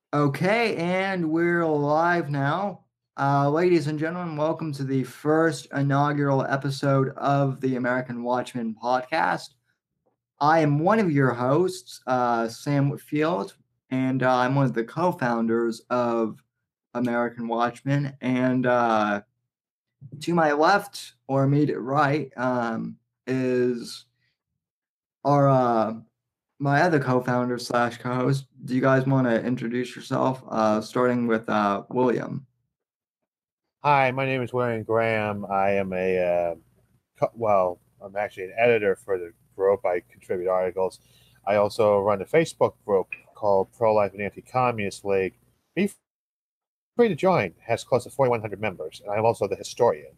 Okay, and we're live now. Ladies and gentlemen, welcome to the first inaugural episode of the American Watchmen podcast. I am one of your hosts, Sam Whitfield, and I'm one of the co-founders of American Watchmen. And to my left or immediate right is our my other co-founder slash co-host. Do you guys want to introduce yourself? Starting with William. Hi, my name is William Graham. I am I'm actually an editor for the group. I contribute articles. I also run a Facebook group called Pro Life and Anti Communist League. Be free to join. It has close to 4,100 members, and I'm also the historian.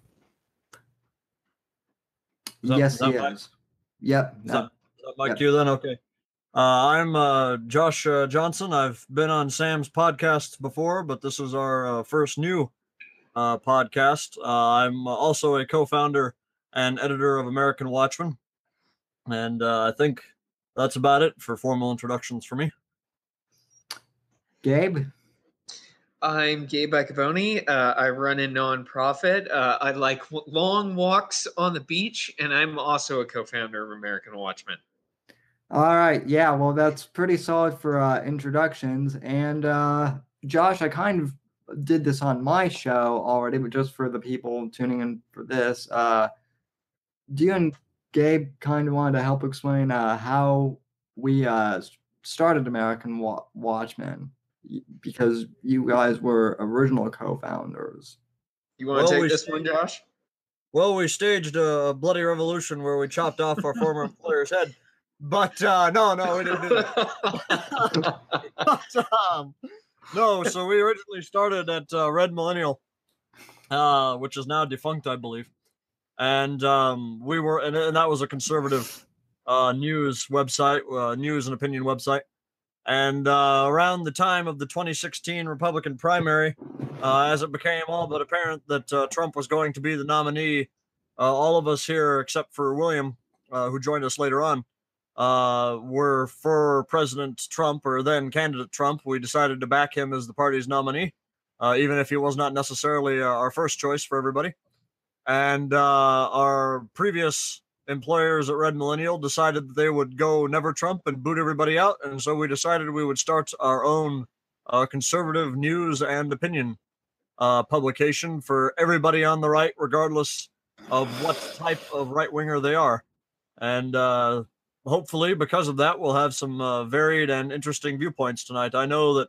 Yes, he is. Yep. Is that my Yep. cue then? Okay. I'm Josh Johnson. I've been on Sam's podcast before, but this is our first new podcast. I'm also a co-founder and editor of American Watchmen, and I think that's about it for formal introductions for me. Gabe. I'm Gabe Iacovone. I run a nonprofit. I like long walks on the beach, and I'm also a co-founder of American Watchmen. All right. Yeah. Well, that's pretty solid for introductions. And Josh, I kind of did this on my show already, but just for the people tuning in for this, do you and Gabe kind of wanted to help explain how we started American Watchmen? Because you guys were original co-founders. You want to take this one, Josh? Well, we staged a bloody revolution where we chopped off our former employer's head. But no, we didn't do that. No, so we originally started at Red Millennial, which is now defunct, I believe. And we were, and that was a conservative news website, news and opinion website. And around the time of the 2016 Republican primary, as it became all but apparent that Trump was going to be the nominee, all of us here, except for William, who joined us later on, were for President Trump, or then candidate Trump. We decided to back him as the party's nominee, even if he was not necessarily our first choice for everybody. And our previous employers at Red Millennial decided that they would go never Trump and boot everybody out. And so we decided we would start our own conservative news and opinion publication for everybody on the right, regardless of what type of right-winger they are. And hopefully, because of that, we'll have some varied and interesting viewpoints tonight. I know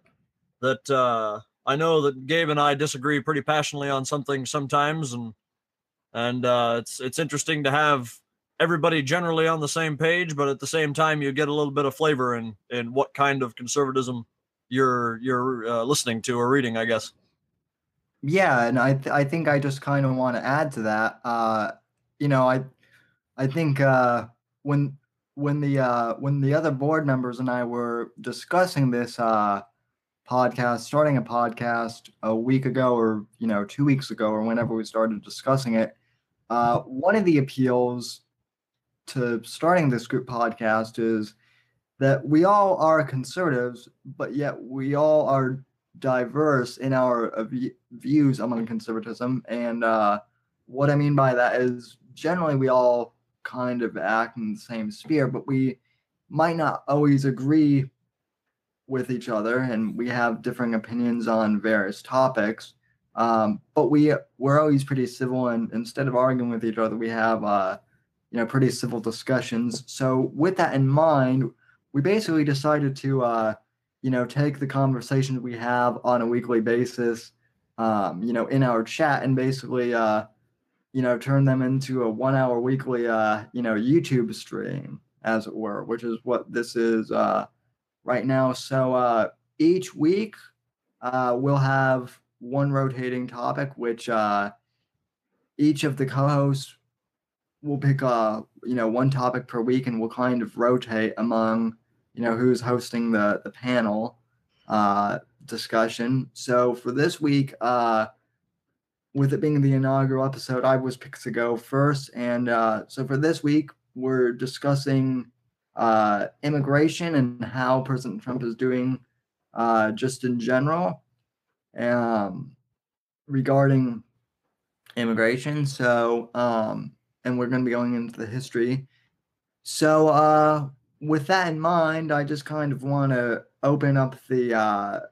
that Gabe and I disagree pretty passionately on something sometimes, and it's interesting to have everybody generally on the same page, but at the same time, you get a little bit of flavor in what kind of conservatism you're listening to or reading, I guess. Yeah, and I think I just kind of want to add to that. I think when the other board members and I were discussing this podcast, starting a podcast a week ago, or 2 weeks ago, or whenever we started discussing it, one of the appeals to starting this group podcast is that we all are conservatives, but yet we all are diverse in our views among conservatism. And what I mean by that is generally we all kind of act in the same sphere, but we might not always agree with each other, and we have differing opinions on various topics. But we're always pretty civil, and instead of arguing with each other, we have pretty civil discussions. So with that in mind, we basically decided to take the conversations we have on a weekly basis, in our chat, and basically turn them into a 1 hour weekly YouTube stream, as it were, which is what this is right now. So each week we'll have one rotating topic, which each of the co-hosts will pick one topic per week, and we'll kind of rotate among who's hosting the panel discussion. So for this week, with it being the inaugural episode, I was picked to go first, and so for this week we're discussing immigration and how President Trump is doing just in general, regarding immigration. So, and we're going to be going into the history. So, with that in mind, I just kind of want to open up the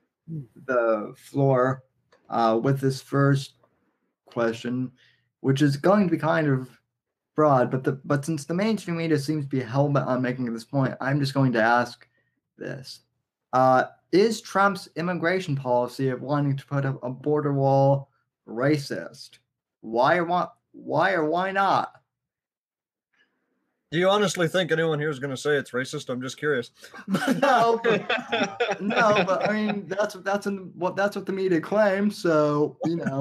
floor with this first question, which is going to be kind of broad, but since the mainstream media seems to be hell bent on making this point, I'm just going to ask this: is Trump's immigration policy of wanting to put up a border wall racist? Why or why not? Do you honestly think anyone here is going to say it's racist? I'm just curious. No, but I mean that's what the media claims. So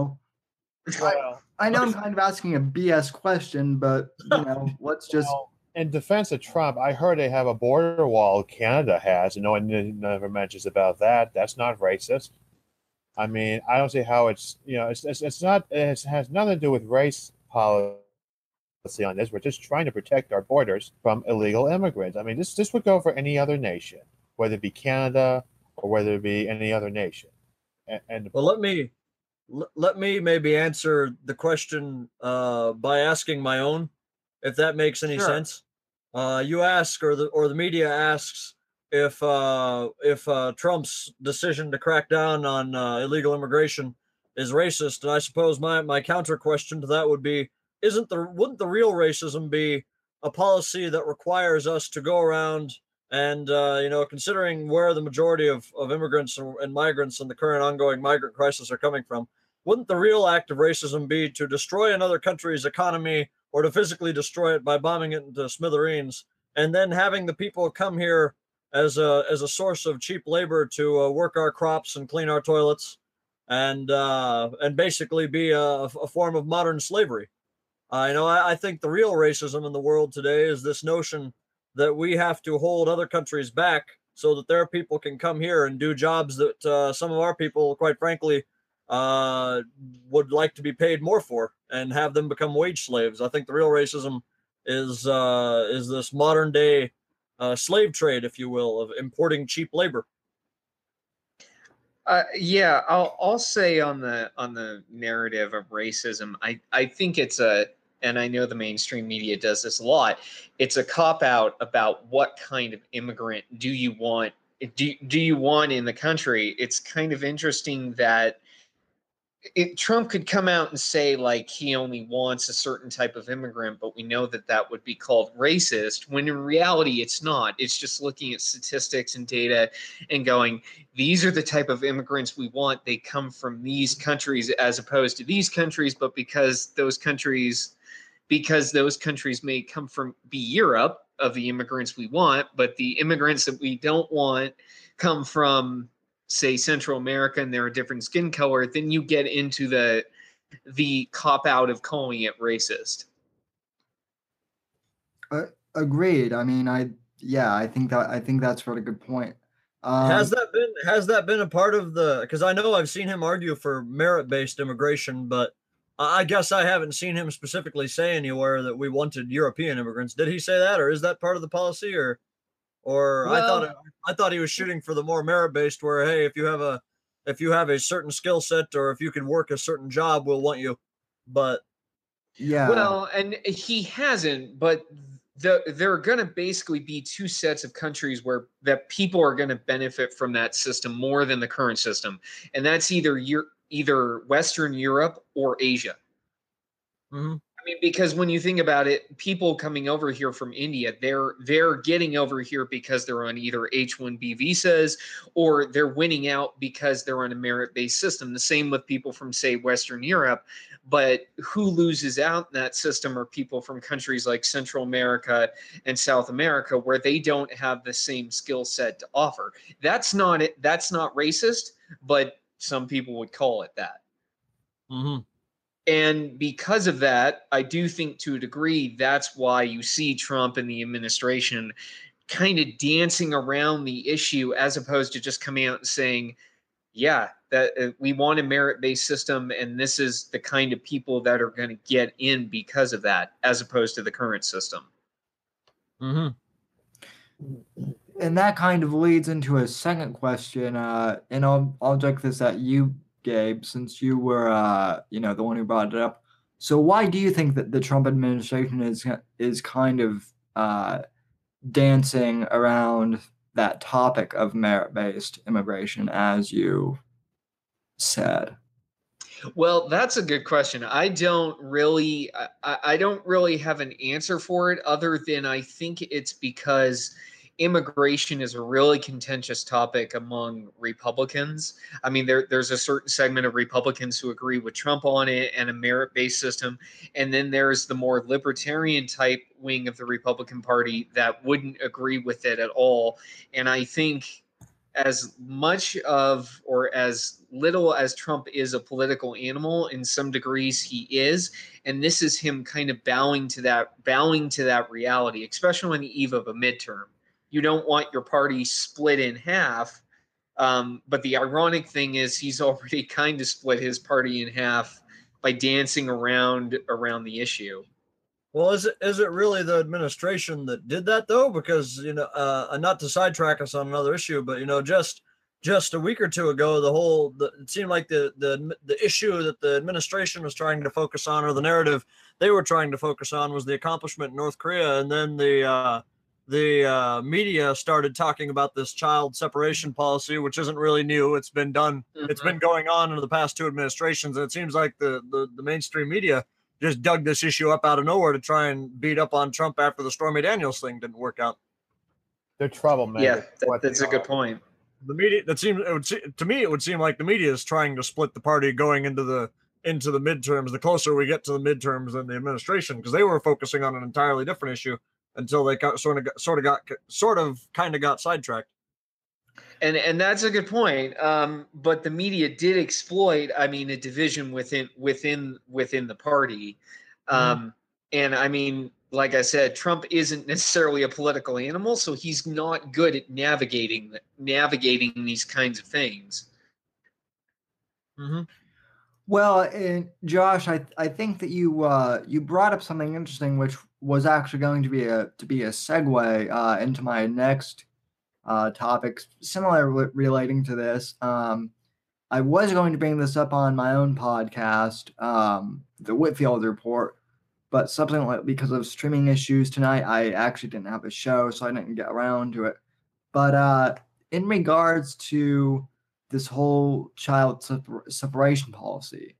I know I'm kind of asking a BS question, but let's just. Well, in defense of Trump, I heard they have a border wall Canada has, and no one never mentions about that. That's not racist. I mean, I don't see how it's not. It has nothing to do with race policy on this. We're just trying to protect our borders from illegal immigrants. I mean, this would go for any other nation, whether it be Canada or whether it be any other nation. And well, let me maybe answer the question by asking my own, if that makes any sense. You ask, or the media asks, if Trump's decision to crack down on illegal immigration is racist, and I suppose my counter question to that would be, wouldn't the real racism be a policy that requires us to go around and considering where the majority of immigrants and migrants and the current ongoing migrant crisis are coming from, wouldn't the real act of racism be to destroy another country's economy or to physically destroy it by bombing it into smithereens, and then having the people come here as a source of cheap labor to work our crops and clean our toilets, and basically be a form of modern slavery? I think the real racism in the world today is this notion that we have to hold other countries back so that their people can come here and do jobs that some of our people, quite frankly, would like to be paid more for, and have them become wage slaves. I think the real racism is this modern day slave trade, if you will, of importing cheap labor. Yeah, I'll say on the narrative of racism, I think it's and I know the mainstream media does this a lot. It's a cop out about what kind of immigrant do you want in the country. It's kind of interesting that Trump could come out and say like he only wants a certain type of immigrant, but we know that would be called racist, when in reality it's not. It's just looking at statistics and data and going, these are the type of immigrants we want. They come from these countries as opposed to these countries, but because those countries may come from Europe of the immigrants we want, but the immigrants that we don't want come from, say, Central America, and they're a different skin color, then you get into the cop out of calling it racist. Agreed. I mean, I think that's a really good point. Has that been a part of the? Because I know I've seen him argue for merit-based immigration, but I guess I haven't seen him specifically say anywhere that we wanted European immigrants. Did he say that, or is that part of the policy, or well, I thought he was shooting for the more merit-based, where hey, if you have a certain skill set, or if you can work a certain job, we'll want you. But yeah, well, and he hasn't, but there are going to basically be two sets of countries where that people are going to benefit from that system more than the current system, and that's either Western Europe or Asia. Mm-hmm. I mean, because when you think about it, people coming over here from India, they're getting over here because they're on either H-1B visas, or they're winning out because they're on a merit-based system. The same with people from, say, Western Europe. But who loses out in that system are people from countries like Central America and South America, where they don't have the same skill set to offer. That's not racist, but some people would call it that. Mm-hmm. And because of that, I do think to a degree that's why you see Trump and the administration kind of dancing around the issue, as opposed to just coming out and saying, yeah, that we want a merit-based system, and this is the kind of people that are going to get in because of that, as opposed to the current system. Mm-hmm. and that kind of leads into a second question, and I'll direct this at you, Gabe, since you were the one who brought it up. So why do you think that the Trump administration is kind of dancing around that topic of merit-based immigration, as you said? Well, that's a good question. I don't really have an answer for it, other than I think it's because immigration is a really contentious topic among Republicans. I mean, there's a certain segment of Republicans who agree with Trump on it and a merit-based system, and then there's the more libertarian type wing of the Republican Party that wouldn't agree with it at all. And I think as much of or as little as Trump is a political animal, in some degrees he is, and this is him kind of bowing to that reality, especially on the eve of a midterm. You don't want your party split in half, but the ironic thing is he's already kind of split his party in half by dancing around the issue. Well, is it really the administration that did that though? Because not to sidetrack us on another issue, but just a week or two ago, it seemed like the issue that the administration was trying to focus on, or the narrative they were trying to focus on, was the accomplishment in North Korea, and then the media started talking about this child separation policy, which isn't really new. It's been done. Mm-hmm. It's been going on in the past two administrations, and it seems like the mainstream media just dug this issue up out of nowhere to try and beat up on Trump after the Stormy Daniels thing didn't work out. They're troublemakers. Yeah, that's a good point. The media, to me, it would seem like the media is trying to split the party going into the midterms. The closer we get to the midterms than the administration, because they were focusing on an entirely different issue until they got sidetracked. And that's a good point. But the media did exploit, I mean, a division within the party. And I mean, like I said, Trump isn't necessarily a political animal, so he's not good at navigating these kinds of things. Mm-hmm. Well, Josh, I think that you brought up something interesting, which was actually going to be a segue into my next topic, similar relating to this. I was going to bring this up on my own podcast, the Whitfield Report, but subsequently, because of streaming issues tonight, I actually didn't have a show, so I didn't get around to it. But in regards to this whole child separation policy,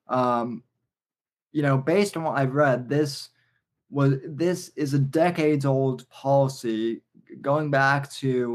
based on what I've read, this is a decades-old policy going back to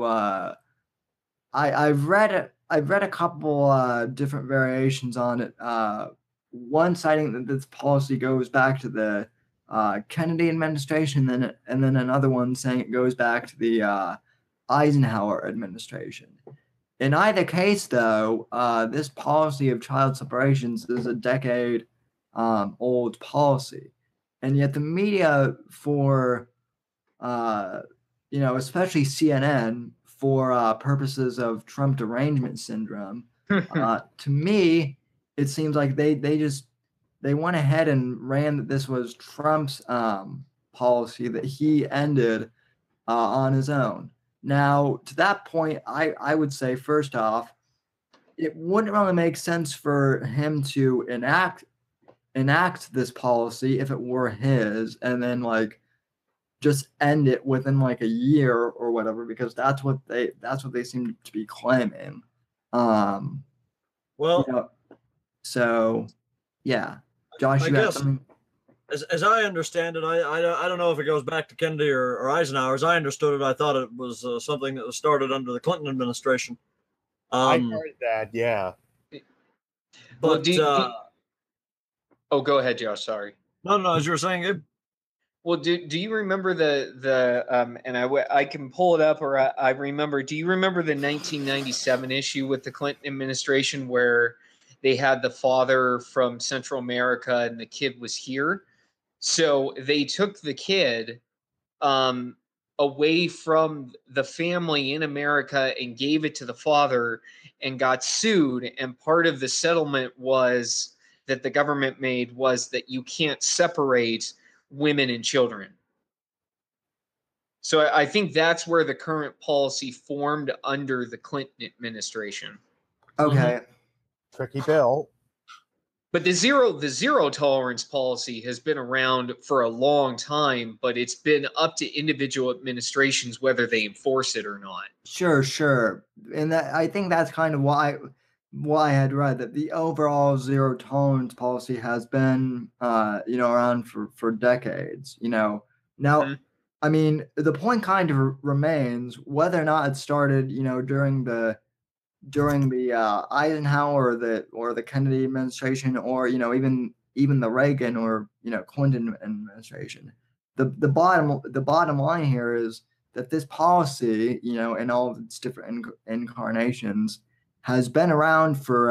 I've read a couple different variations on it. One citing that this policy goes back to the Kennedy administration, and then another one saying it goes back to the Eisenhower administration. In either case, though, this policy of child separations is a decade old policy, and yet the media, for especially CNN, for purposes of Trump derangement syndrome, to me, it seems like they went ahead and ran that this was Trump's policy that he ended on his own. Now, to that point, I would say, first off, it wouldn't really make sense for him to enact this policy if it were his, and then just end it within a year or whatever, because that's what they seem to be claiming. So yeah, Josh, I guess, as I understand it, I don't know if it goes back to Kennedy or Eisenhower. As I understood it, I thought it was something that was started under the Clinton administration. I heard that, yeah. But oh, go ahead, Josh. Sorry. No, as you were saying, Gabe. Well, do you remember the and I can pull it up, or I remember. Do you remember the 1997 issue with the Clinton administration where they had the father from Central America and the kid was here? So they took the kid away from the family in America and gave it to the father and got sued. And part of the settlement that the government made was that you can't separate women and children. So I think that's where the current policy formed under the Clinton administration. Okay. Tricky Bill. But the zero tolerance policy has been around for a long time, but it's been up to individual administrations whether they enforce it or not. Sure. And that, I think that's kind of why I had read that the overall zero tolerance policy has been around for decades. Now, Mhm. I mean, the point kind of remains whether or not it started, during the Eisenhower or the Kennedy administration, or even the Reagan or Clinton administration. The bottom line here is that this policy, in all of its different incarnations, has been around for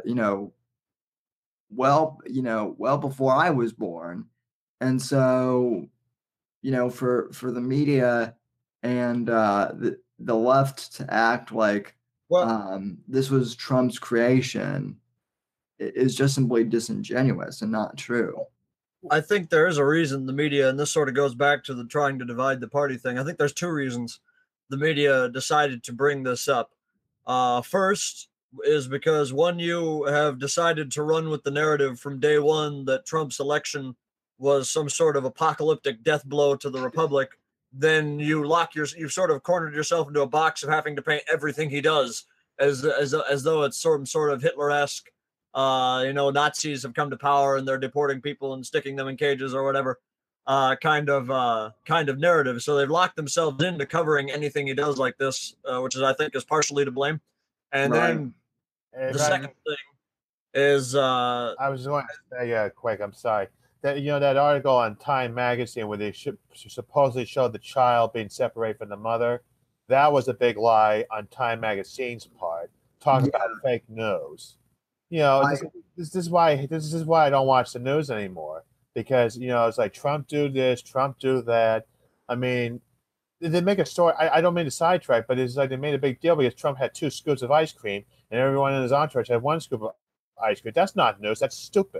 well before I was born, and so for the media and the left to act like this was Trump's creation is just simply disingenuous and not true. I think there is a reason the media, and this sort of goes back to the trying to divide the party thing. I think there's two reasons the media decided to bring this up. First is because one, you have decided to run with the narrative from day one that Trump's election was some sort of apocalyptic death blow to the republic. Then you've sort of cornered yourself into a box of having to paint everything he does as though it's some sort of Hitler-esque. Nazis have come to power and they're deporting people and sticking them in cages or whatever, kind of narrative. So they've locked themselves into covering anything he does like this, which I think is partially to blame. And then the second thing is, I was going to say quick. I'm sorry. That that article on Time Magazine where they supposedly showed the child being separated from the mother. That was a big lie on Time Magazine's part. Talking about fake news. This is why I don't watch the news anymore, because it's like Trump do this, Trump do that. I mean, they make a story. I don't mean to sidetrack, but it's like they made a big deal because Trump had 2 scoops of ice cream and everyone in his entourage had 1 scoop of ice cream. That's not news. That's stupid.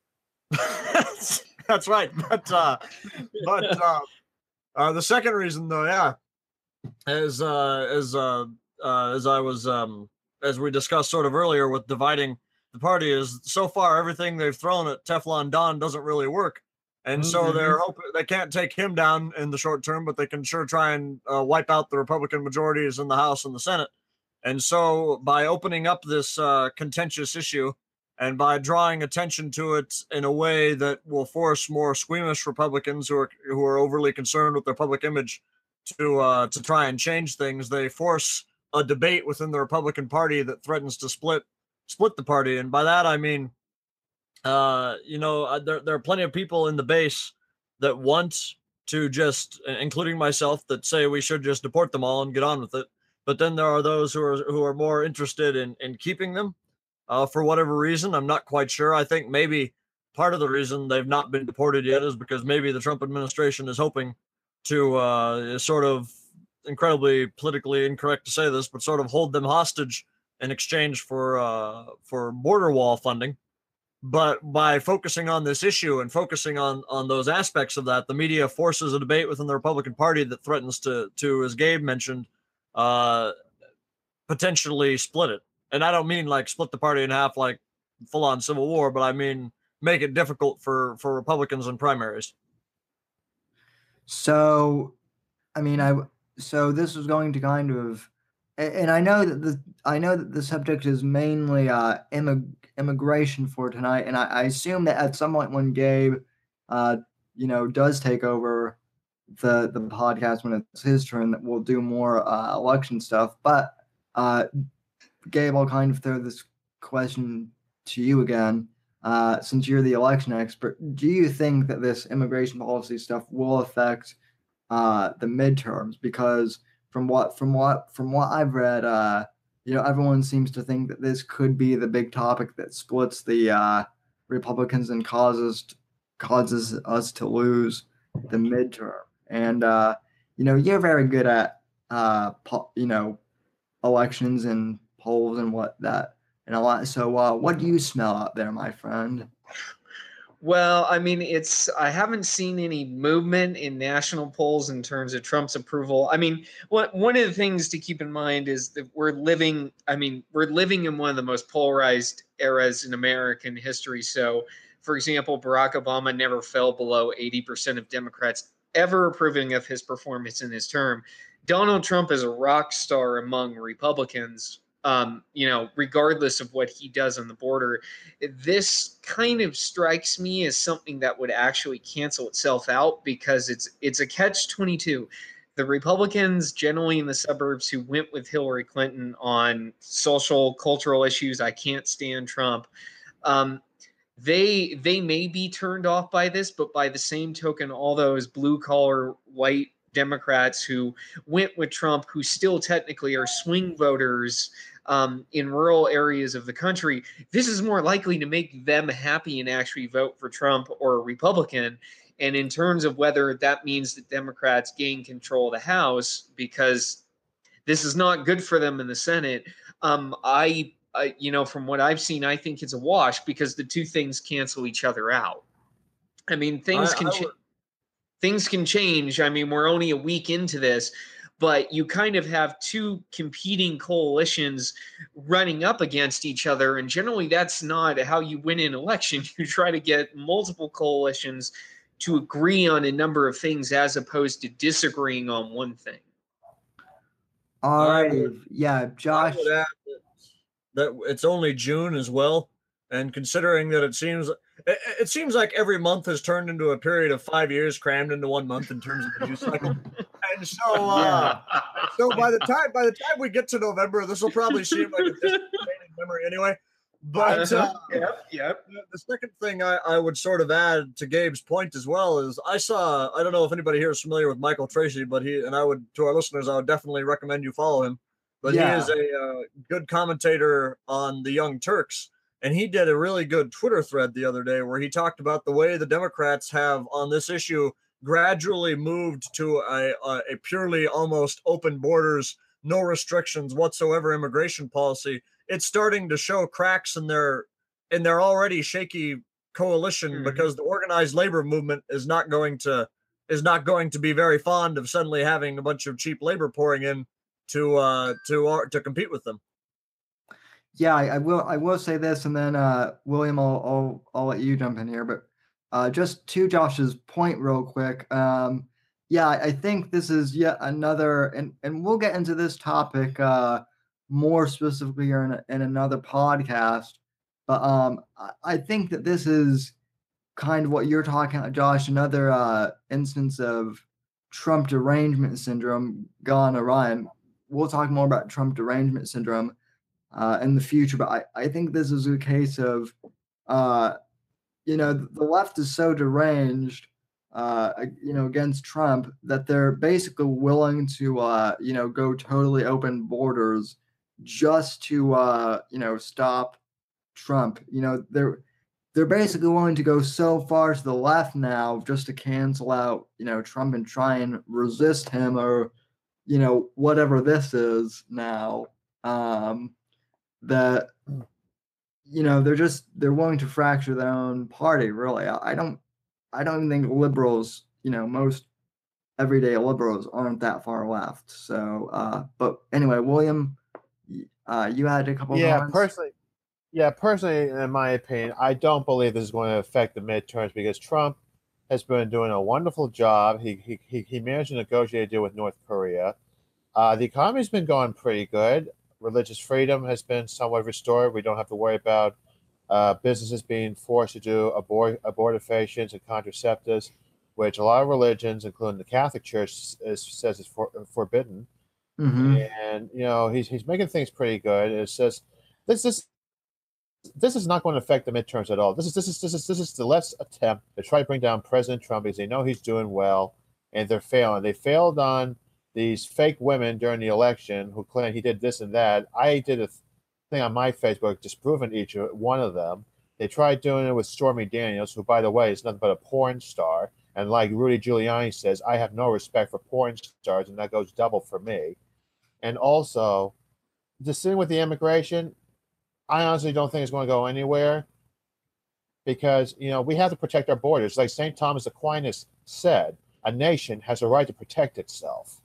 That's right. But the second reason, though, as we discussed sort of earlier with dividing the party, is so far everything they've thrown at Teflon Don doesn't really work, and so they're hoping they can't take him down in the short term, but they can sure try and wipe out the Republican majorities in the House and the Senate. And so by opening up this contentious issue and by drawing attention to it in a way that will force more squeamish Republicans who are overly concerned with their public image to try and change things, they force a debate within the Republican Party that threatens to split the party. And by that I mean, there are plenty of people in the base that want to just, including myself, that say we should just deport them all and get on with it. But then there are those who are more interested in keeping them. For whatever reason, I'm not quite sure. I think maybe part of the reason they've not been deported yet is because maybe the Trump administration is hoping to sort of, incredibly politically incorrect to say this, but sort of hold them hostage in exchange for border wall funding. But by focusing on this issue and focusing on those aspects of that, the media forces a debate within the Republican Party that threatens to as Gabe mentioned, potentially split it. And I don't mean like split the party in half like full on civil war, but I mean make it difficult for Republicans in primaries. So, I mean, so this was going to kind of, and I know that the subject is mainly immigration for tonight, and I assume that at some point when Gabe, does take over the podcast when it's his turn, that we'll do more election stuff. But Gabe, I'll kind of throw this question to you again. Since you're the election expert, do you think that this immigration policy stuff will affect the midterms? Because from what I've read, everyone seems to think that this could be the big topic that splits the Republicans and causes us to lose the midterm. And you're very good at elections and polls and what that and a lot. So what do you smell out there, my friend? Well, I mean, I haven't seen any movement in national polls in terms of Trump's approval. I mean, one of the things to keep in mind is that we're living in one of the most polarized eras in American history. So, for example, Barack Obama never fell below 80% of Democrats ever approving of his performance in his term. Donald Trump is a rock star among Republicans, regardless of what he does on the border. This kind of strikes me as something that would actually cancel itself out because it's a catch-22. The Republicans generally in the suburbs who went with Hillary Clinton on social cultural issues, I can't stand Trump, they may be turned off by this, but by the same token, all those blue collar white Democrats who went with Trump, who still technically are swing voters in rural areas of the country, this is more likely to make them happy and actually vote for Trump or a Republican. And in terms of whether that means that Democrats gain control of the House, because this is not good for them in the Senate, from what I've seen, I think it's a wash because the two things cancel each other out. I mean, things can change. I mean, we're only a week into this, but you kind of have two competing coalitions running up against each other. And generally, that's not how you win an election. You try to get multiple coalitions to agree on a number of things as opposed to disagreeing on one thing. All right. Yeah, Josh. I would add that it's only June as well. And considering that it seems like every month has turned into a period of 5 years crammed into 1 month in terms of the news cycle. And so, so by the time we get to November, this will probably seem like a distant memory anyway. But yep. The second thing I would sort of add to Gabe's point as well is I don't know if anybody here is familiar with Michael Tracy, but to our listeners, I would definitely recommend you follow him. But he is a good commentator on the Young Turks. And he did a really good Twitter thread the other day where he talked about the way the Democrats have on this issue gradually moved to a purely almost open borders, no restrictions whatsoever immigration policy. It's starting to show cracks in their already shaky coalition because the organized labor movement is not going to be very fond of suddenly having a bunch of cheap labor pouring in to compete with them. Yeah, I will say this, and then William, I'll let you jump in here. But just to Josh's point, real quick. I think this is yet another, and we'll get into this topic more specifically in another podcast. But I think that this is kind of what you're talking about, Josh. Another instance of Trump derangement syndrome gone awry. And we'll talk more about Trump derangement syndrome in the future. But I think this is a case of, the left is so deranged, against Trump that they're basically willing to, go totally open borders just to, stop Trump. They're basically willing to go so far to the left now just to cancel out, Trump and try and resist him or, whatever this is now. That they're willing to fracture their own party. Really, I don't even think liberals, most everyday liberals aren't that far left. So, but anyway, William, you had a couple. Personally, in my opinion, I don't believe this is going to affect the midterms because Trump has been doing a wonderful job. He managed to negotiate a deal with North Korea. The economy's been going pretty good. Religious freedom has been somewhat restored. We don't have to worry about businesses being forced to do abortifacients and contraceptives, which a lot of religions, including the Catholic Church, says is forbidden. Mm-hmm. And he's making things pretty good. It's just this is not going to affect the midterms at all. This is the left's attempt to try to bring down President Trump because they know he's doing well, and they're failing. They failed on these fake women during the election who claim he did this and that. I did a thing on my Facebook disproving each one of them. They tried doing it with Stormy Daniels, who, by the way, is nothing but a porn star. And like Rudy Giuliani says, I have no respect for porn stars, and that goes double for me. And also, the thing with the immigration, I honestly don't think it's going to go anywhere because we have to protect our borders. Like St. Thomas Aquinas said, a nation has a right to protect itself.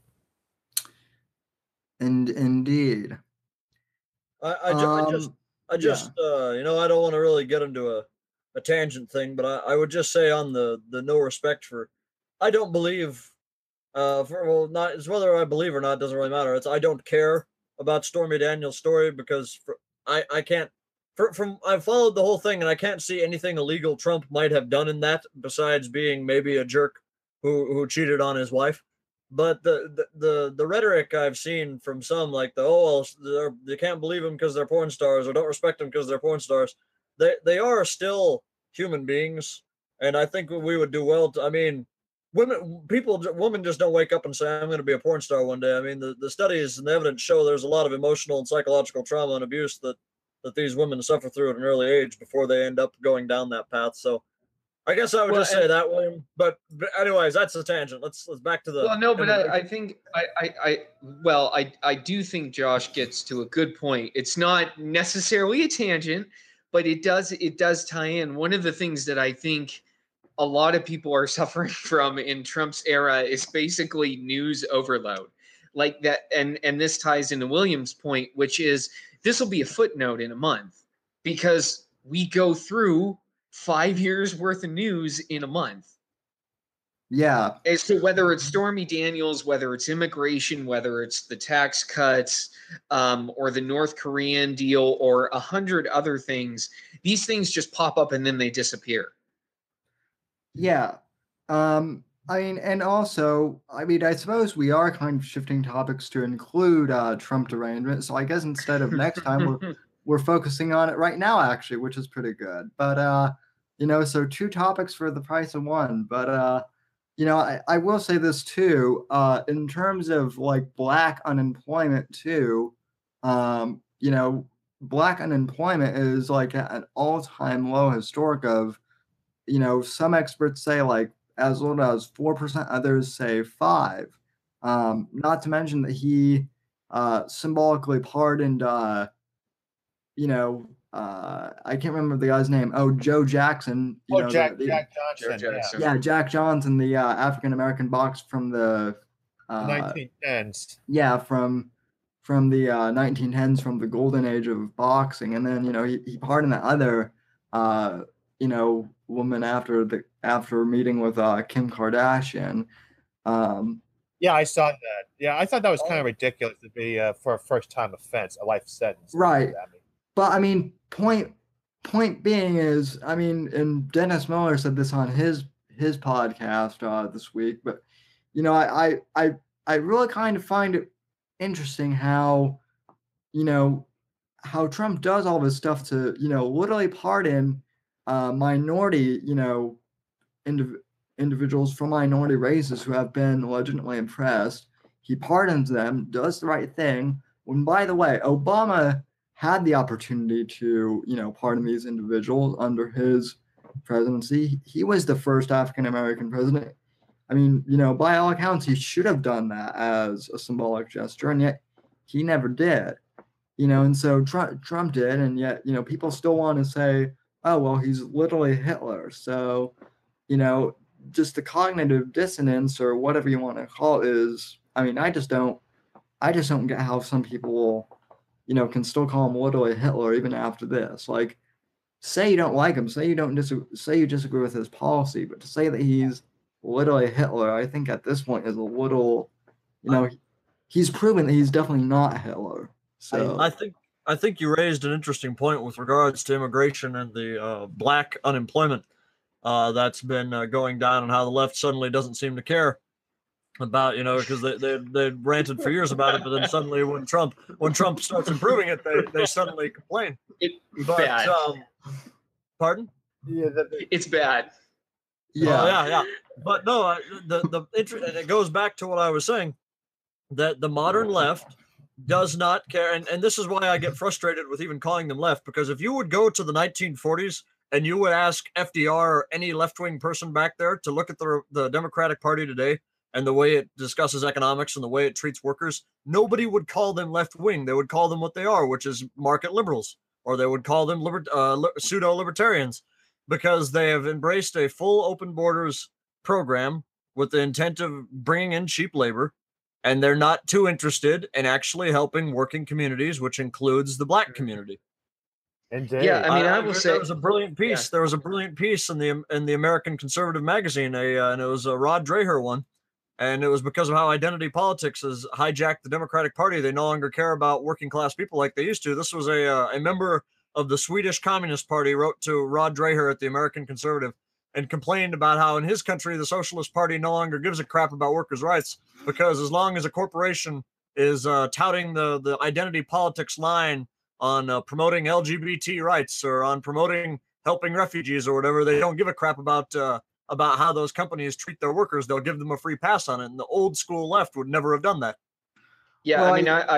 And indeed. I just I don't want to really get into a tangent thing, but I would just say on the no respect for, I don't believe, not it's whether I believe or not doesn't really matter. It's I don't care about Stormy Daniels' story because I can't. From I've followed the whole thing and I can't see anything illegal Trump might have done in that besides being maybe a jerk who cheated on his wife. But the rhetoric I've seen from some, like they can't believe them because they're porn stars, or don't respect them because they're porn stars. They are still human beings, and I think we would do well to. I mean, women just don't wake up and say, "I'm going to be a porn star one day." I mean, the studies and the evidence show there's a lot of emotional and psychological trauma and abuse that these women suffer through at an early age before they end up going down that path. So I guess I would just say that, William. But anyways, that's a tangent. Let's back to the. Well, no, but I think I do think Josh gets to a good point. It's not necessarily a tangent, but it does tie in. One of the things that I think a lot of people are suffering from in Trump's era is basically news overload, like that, and this ties into William's point, which is this will be a footnote in a month because we go through 5 years worth of news in a month. Yeah. As to whether it's Stormy Daniels, whether it's immigration, whether it's the tax cuts, or the North Korean deal, or 100 other things, these things just pop up and then they disappear. Yeah. I mean, and also, I suppose we are kind of shifting topics to include Trump derangement. So I guess instead of next time, we're focusing on it right now, actually, which is pretty good. But so 2 topics for the price of 1. But I will say this too. In terms of like Black unemployment too, Black unemployment is like at an all-time low historic of, some experts say like as little as 4%, others say 5%. Not to mention that he symbolically pardoned, I can't remember the guy's name. Oh, Joe Jackson. Jack Johnson. Yeah, Jack Johnson, the African American boxer from the 1910s. Yeah, from the 1910s, from the golden age of boxing, and then he pardoned the other woman after meeting with Kim Kardashian. Yeah, I saw that. Yeah, I thought that was kind of ridiculous to be for a first-time offense, a life sentence. Right. But I mean, point being is, I mean, and Dennis Miller said this on his podcast this week. But I really kind of find it interesting how Trump does all this stuff to literally pardon minority individuals from minority races who have been legitimately oppressed. He pardons them, does the right thing. When, by the way, Obama had the opportunity to, pardon these individuals under his presidency. He was the first African American president. I mean, by all accounts, he should have done that as a symbolic gesture, and yet he never did. And so Trump did, and yet, people still want to say, oh, well, he's literally Hitler. So, just the cognitive dissonance or whatever you want to call it is, I mean, I just don't get how some people will, can still call him literally Hitler even after this. Like, say you don't like him, say you disagree with his policy, but to say that he's literally Hitler, I think at this point is a little, he's proven that he's definitely not Hitler. So I think you raised an interesting point with regards to immigration and the Black unemployment that's been going down, and how the left suddenly doesn't seem to care about, because they ranted for years about it, but then suddenly when Trump starts improving it, they suddenly complain. Bad. Pardon? Yeah, it's bad. Yeah. Yeah. But no, it goes back to what I was saying, that the modern left does not care, and this is why I get frustrated with even calling them left, because if you would go to the 1940s and you would ask FDR or any left-wing person back there to look at the Democratic Party today and the way it discusses economics and the way it treats workers, nobody would call them left-wing. They would call them what they are, which is market liberals, or they would call them pseudo-libertarians. because they have embraced a full open borders program with the intent of bringing in cheap labor, and they're not too interested in actually helping working communities, which includes the black community. Indeed. Yeah, I mean, I will say there was a brilliant piece. There was a brilliant piece in the American Conservative magazine, and it was a Rod Dreher one, and it was because of how identity politics has hijacked the Democratic Party. They no longer care about working class people like they used to. This was a member of the Swedish Communist Party wrote to Rod Dreher at the American Conservative and complained about how in his country the Socialist Party no longer gives a crap about workers' rights, because as long as a corporation is touting the identity politics line on promoting LGBT rights or on promoting helping refugees or whatever, they don't give a crap about how those companies treat their workers. They'll give them a free pass on it, and the old school left would never have done that. Yeah, well,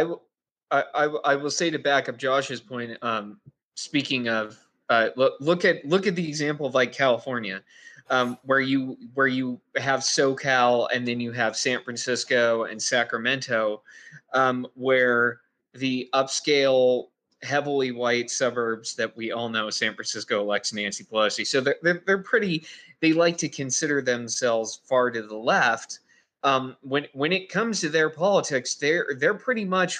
I will say, to back up Josh's point. Speaking of, look at the example of like California, where you have SoCal and then you have San Francisco and Sacramento, where the upscale, heavily white suburbs that we all know, San Francisco elects Nancy Pelosi, so they're pretty. They like to consider themselves far to the left. When it comes to their politics, they're pretty much,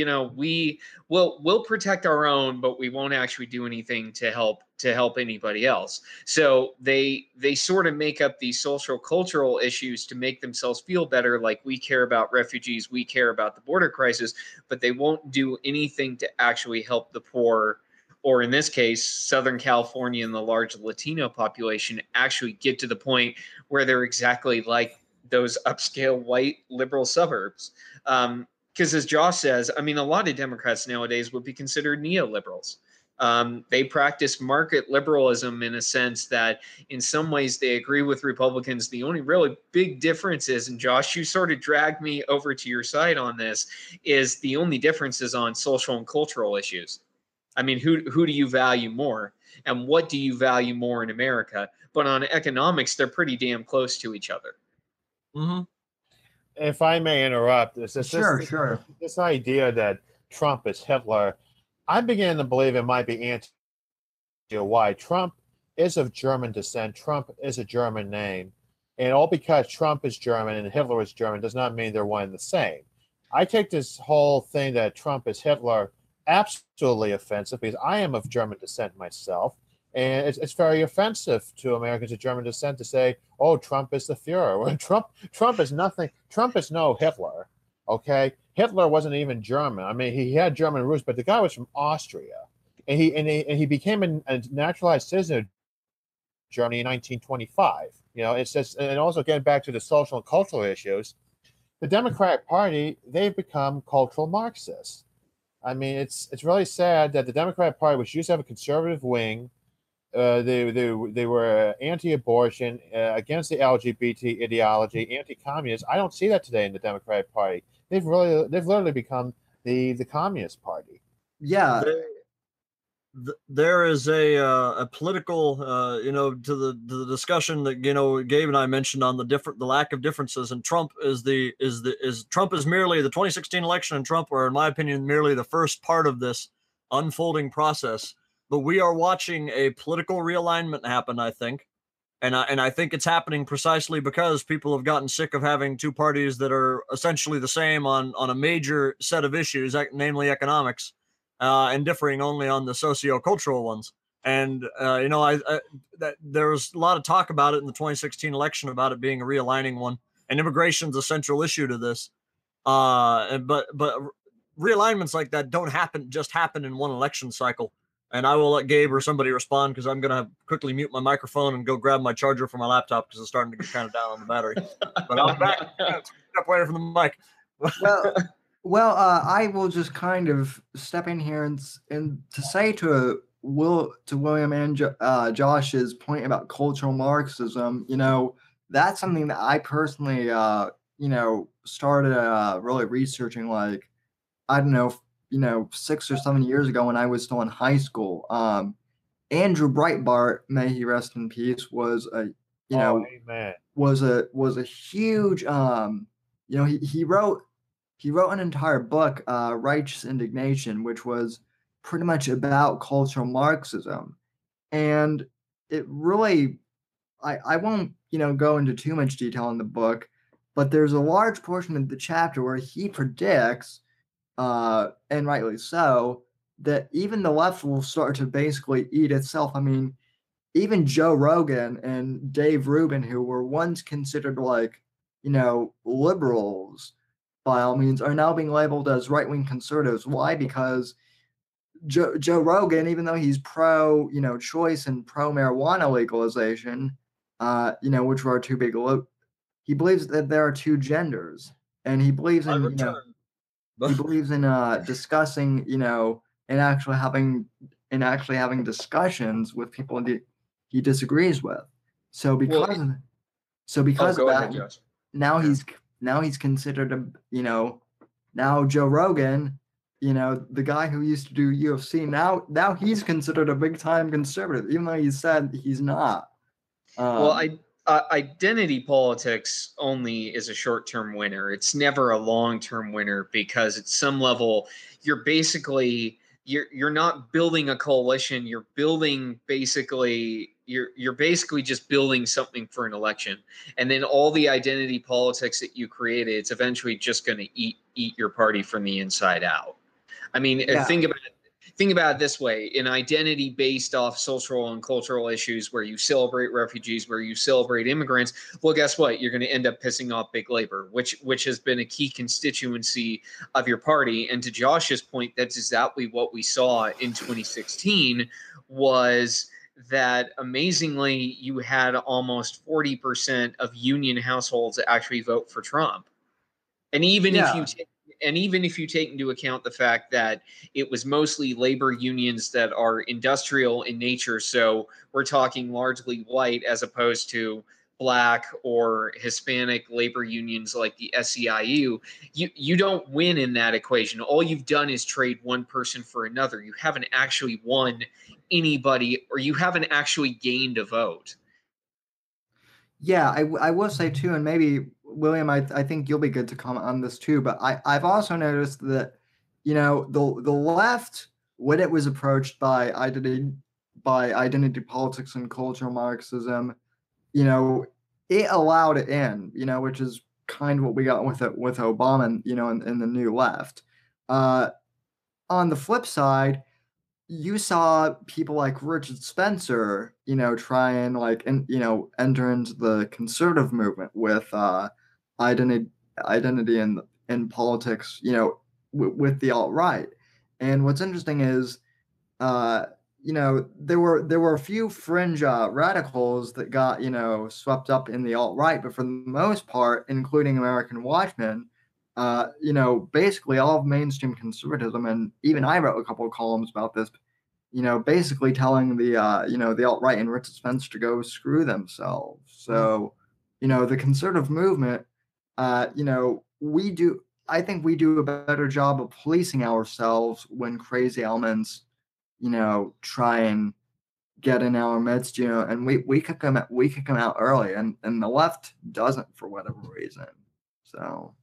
we'll protect our own, but we won't actually do anything to help anybody else. So they sort of make up these social cultural issues to make themselves feel better, like we care about refugees, we care about the border crisis, but they won't do anything to actually help the poor, or in this case, Southern California and the large Latino population actually get to the point where they're exactly like those upscale white liberal suburbs. Because as Josh says, I mean, a lot of Democrats nowadays would be considered neoliberals. They practice market liberalism in a sense that in some ways they agree with Republicans. The only really big difference is, and Josh, you sort of dragged me over to your side on this, is the only difference is on social and cultural issues. I mean, who do you value more, and what do you value more in America? But on economics, they're pretty damn close to each other. Mm-hmm. If I may interrupt, Sure. This idea that Trump is Hitler, I'm beginning to believe it might be anti-why. Trump is of German descent. Trump is a German name. And all because Trump is German and Hitler is German does not mean they're one and the same. I take this whole thing that Trump is Hitler absolutely offensive, because I am of German descent myself. And it's very offensive to Americans of German descent to say, "Oh, Trump is the Führer." When Trump is nothing. Trump is no Hitler. Okay, Hitler wasn't even German. I mean, he had German roots, but the guy was from Austria, and he became a naturalized citizen of Germany in 1925. It's just, and also getting back to the social and cultural issues, the Democratic Party, they've become cultural Marxists. I mean, it's really sad that the Democratic Party, which used to have a conservative wing, they were anti-abortion, against the LGBT ideology, anti-communist. I don't see that today in the Democratic Party. They've literally become the Communist Party. Yeah. There is a political, to the discussion that Gabe and I mentioned on the lack of differences, and Trump is merely the 2016 election, and Trump are, in my opinion, merely the first part of this unfolding process. But we are watching a political realignment happen, I think, and I think it's happening precisely because people have gotten sick of having two parties that are essentially the same on a major set of issues, namely economics. And differing only on the socio-cultural ones. And, that there was a lot of talk about it in the 2016 election about it being a realigning one, and immigration is a central issue to this. But realignments like that don't happen in one election cycle. And I will let Gabe or somebody respond, because I'm going to quickly mute my microphone and go grab my charger for my laptop, because it's starting to get kind of down on the battery. But I'll be back. Step away from the mic. Well, I will just kind of step in here and to say to William and Josh's point about cultural Marxism, that's something that I personally, started really researching, like, I don't know, 6 or 7 years ago when I was still in high school. Andrew Breitbart, may he rest in peace, was was a huge, he wrote an entire book, Righteous Indignation, which was pretty much about cultural Marxism. And it really, I won't, go into too much detail in the book, but there's a large portion of the chapter where he predicts, and rightly so, that even the left will start to basically eat itself. I mean, even Joe Rogan and Dave Rubin, who were once considered like, liberals by all means, are now being labeled as right-wing conservatives. Why? Because Joe Rogan, even though he's pro, choice and pro marijuana legalization, which are two big, he believes that there are two genders, and he believes I in, return. he believes in discussing, and actually having discussions with people that he disagrees with. So because Go of ahead, that, Josh. now he's considered now Joe Rogan, the guy who used to do UFC, now he's considered a big time conservative, even though he said he's not. Identity politics only is a short-term winner. It's never a long-term winner, because at some level you're basically you're not building a coalition. You're building you're basically just building something for an election, and then all the identity politics that you created, it's eventually just going to eat your party from the inside out. I mean, Yeah. Think about it this way: an identity based off social and cultural issues, where you celebrate refugees, where you celebrate immigrants, well, guess what? You're going to end up pissing off big labor, which has been a key constituency of your party. And to Josh's point, that's exactly what we saw in 2016, was that amazingly you had almost 40% of union households actually vote for Trump. And even if you take into account the fact that it was mostly labor unions that are industrial in nature, so we're talking largely white as opposed to Black or Hispanic labor unions like the SEIU, you don't win in that equation. All you've done is trade one person for another. You haven't actually won anybody, or you haven't actually gained a vote. Yeah, I will say too, and maybe William, I think you'll be good to comment on this too, but I've also noticed that, the left, when it was approached by identity politics and cultural Marxism, it allowed it in, which is kind of what we got with Obama, and the new left. On the flip side, you saw people like Richard Spencer, try and enter into the conservative movement with identity in politics, with the alt-right. And what's interesting is, there were a few fringe radicals that got, swept up in the alt-right, but for the most part, including American Watchmen, basically all of mainstream conservatism, and even I wrote a couple of columns about this, basically telling the the alt-right and Richard Spencer to go screw themselves. So, the conservative movement, I think we do a better job of policing ourselves when crazy elements, try and get in our midst, and we kick them out early, and the left doesn't for whatever reason. So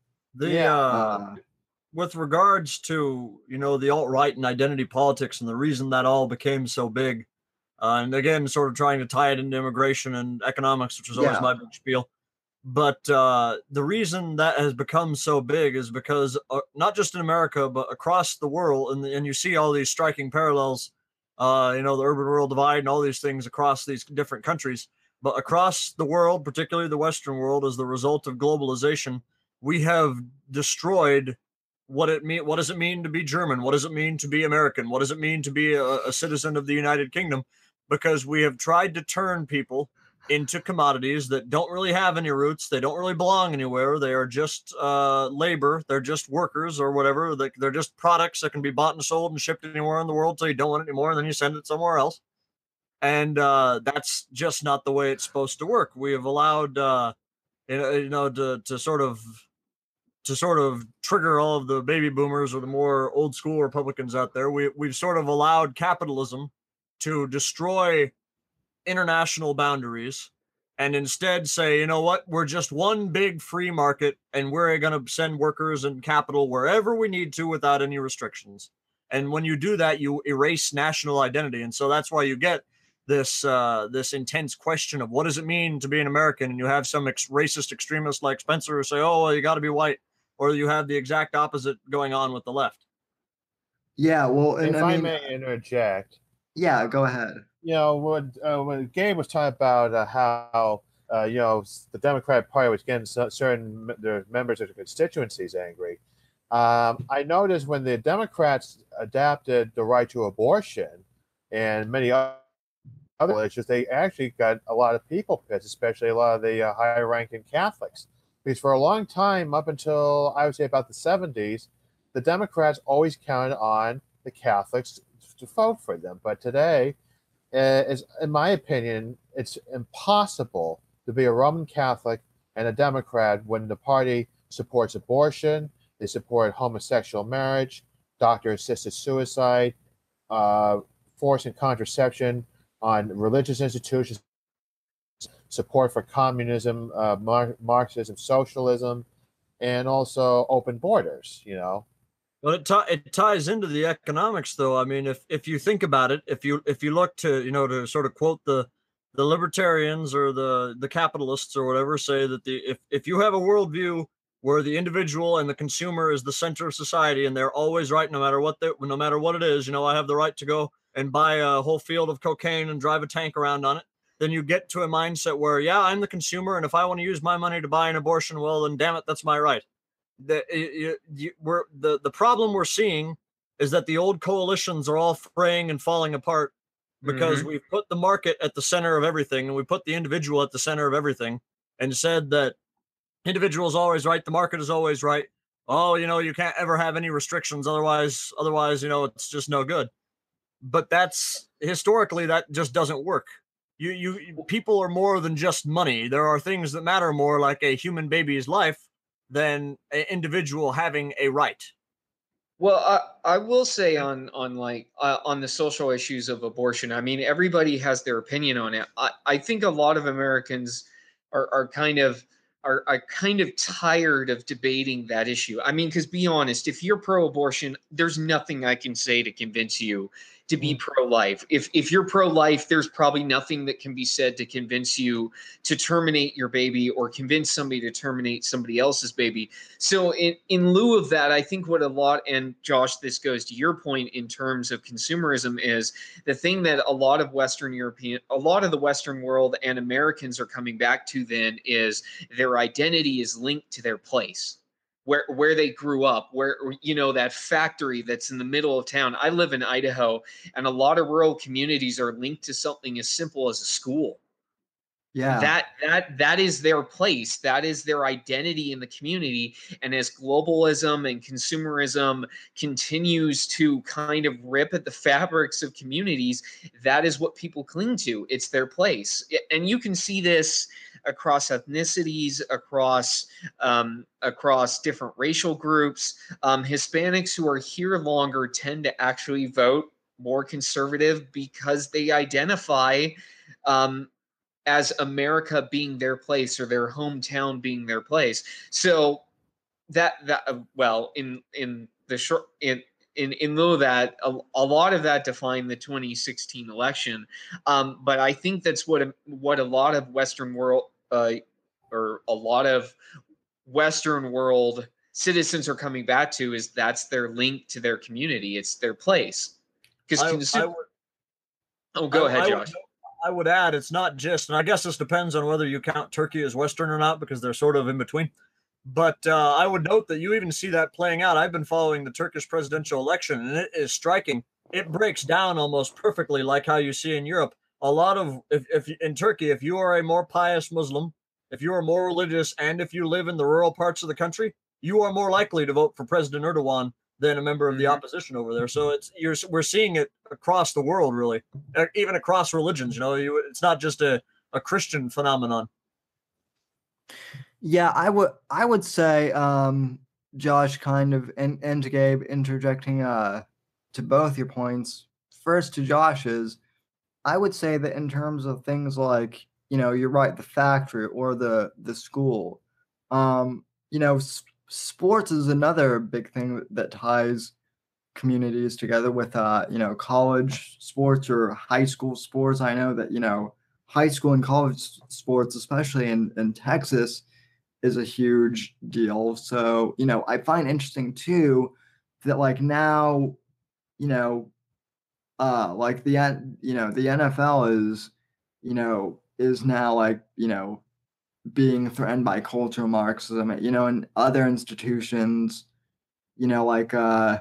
with regards to the alt-right and identity politics, and the reason that all became so big, and again, sort of trying to tie it into immigration and economics, which is always my big spiel. But the reason that has become so big is because not just in America, but across the world, and you see all these striking parallels, the urban-rural divide and all these things across these different countries. But across the world, particularly the Western world, as the result of globalization, we have destroyed what does it mean to be German? What does it mean to be American? What does it mean to be a citizen of the United Kingdom? Because we have tried to turn people into commodities that don't really have any roots. They don't really belong anywhere. They are just labor. They're just workers or whatever. They're just products that can be bought and sold and shipped anywhere in the world till you don't want it anymore, and then you send it somewhere else. And that's just not the way it's supposed to work. We have allowed, to sort of trigger all of the baby boomers or the more old school Republicans out there. We've sort of allowed capitalism to destroy international boundaries and instead say, we're just one big free market, and we're going to send workers and capital wherever we need to without any restrictions. And when you do that, you erase national identity. And so that's why you get this intense question of what does it mean to be an American, and you have some racist extremists like Spencer who say, oh, well, you got to be white, or you have the exact opposite going on with the left. Yeah, well, and If I I mean, may interject, yeah, go ahead. when Gabe was talking about how the Democratic Party was getting certain their members of the constituencies angry, I noticed when the Democrats adapted the right to abortion and many other issues, they actually got a lot of people pissed, especially a lot of the higher-ranking Catholics, because for a long time, up until I would say about the 70s, the Democrats always counted on the Catholics to vote for them. But today, is, in my opinion, it's impossible to be a Roman Catholic and a Democrat when the party supports abortion, they support homosexual marriage, doctor-assisted suicide, forcing contraception on religious institutions, support for communism, Marxism, socialism, and also open borders. But it ties into the economics, though. I mean, if you think about it, if you look to to sort of quote the libertarians or the capitalists or whatever, say that if you have a worldview where the individual and the consumer is the center of society and they're always right no matter what it is, I have the right to go and buy a whole field of cocaine and drive a tank around on it, then you get to a mindset where, yeah, I'm the consumer, and if I want to use my money to buy an abortion, well, then damn it, that's my right. The problem we're seeing is that the old coalitions are all fraying and falling apart because we've put the market at the center of everything, and we put the individual at the center of everything, and said that individual is always right, the market is always right. Oh, you can't ever have any restrictions, otherwise, it's just no good. But that's historically that just doesn't work. You people are more than just money. There are things that matter more, like a human baby's life, than an individual having a right. Well, I will say on the social issues of abortion. I mean, everybody has their opinion on it. I think a lot of Americans are kind of tired of debating that issue. I mean, because be honest, if you're pro-abortion, there's nothing I can say to convince you to be pro-life. If you're pro-life, there's probably nothing that can be said to convince you to terminate your baby or convince somebody to terminate somebody else's baby. So in lieu of that, I think what a lot, and Josh, this goes to your point in terms of consumerism, is the thing that a lot of the Western world and Americans are coming back to then is their identity is linked to their place. Where they grew up, where that factory that's in the middle of town. I live in Idaho, and a lot of rural communities are linked to something as simple as a school. Yeah. That is their place. That is their identity in the community. And as globalism and consumerism continues to kind of rip at the fabrics of communities, that is what people cling to. It's their place. And you can see this across ethnicities, across different racial groups. Hispanics who are here longer tend to actually vote more conservative because they identify as America being their place or their hometown being their place. So in lieu of that, a lot of that defined the 2016 election. But I think that's what a lot of Western world or a lot of Western world citizens are coming back to, is that's their link to their community. It's their place. Because go ahead, Josh. I would add, it's not just, and I guess this depends on whether you count Turkey as Western or not, because they're sort of in between. But I would note that you even see that playing out. I've been following the Turkish presidential election, and it is striking. It breaks down almost perfectly like how you see in Europe. A lot of, if in Turkey, if you are a more pious Muslim, if you are more religious, and if you live in the rural parts of the country, you are more likely to vote for President Erdogan than a member of the opposition over there. So we're seeing it across the world, really, even across religions. It's not just a Christian phenomenon. Yeah, I would say, Josh, kind of, and to Gabe, interjecting to both your points. First, to Josh's, I would say that in terms of things like, you're right, the factory or the school, sports is another big thing that ties communities together with college sports or high school sports. I know that high school and college sports, especially in Texas, is a huge deal. So I find interesting too that like now like the NFL is now like being threatened by cultural Marxism, and other institutions, like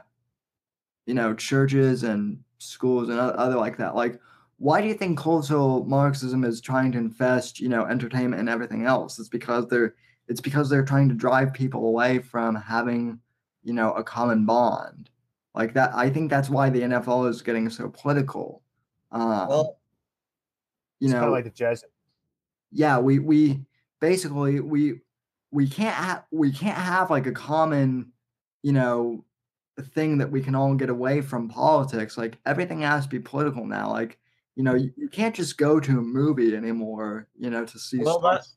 churches and schools and other like that. Like, why do you think cultural Marxism is trying to infest, entertainment and everything else? It's because they're trying to drive people away from having, a common bond. Like that, I think that's why the NFL is getting so political. Well, It's kind of like the jazz. Yeah, we basically we can't have like a common, thing that we can all get away from politics. Like everything has to be political now. Like, you can't just go to a movie anymore, to see well, stuff.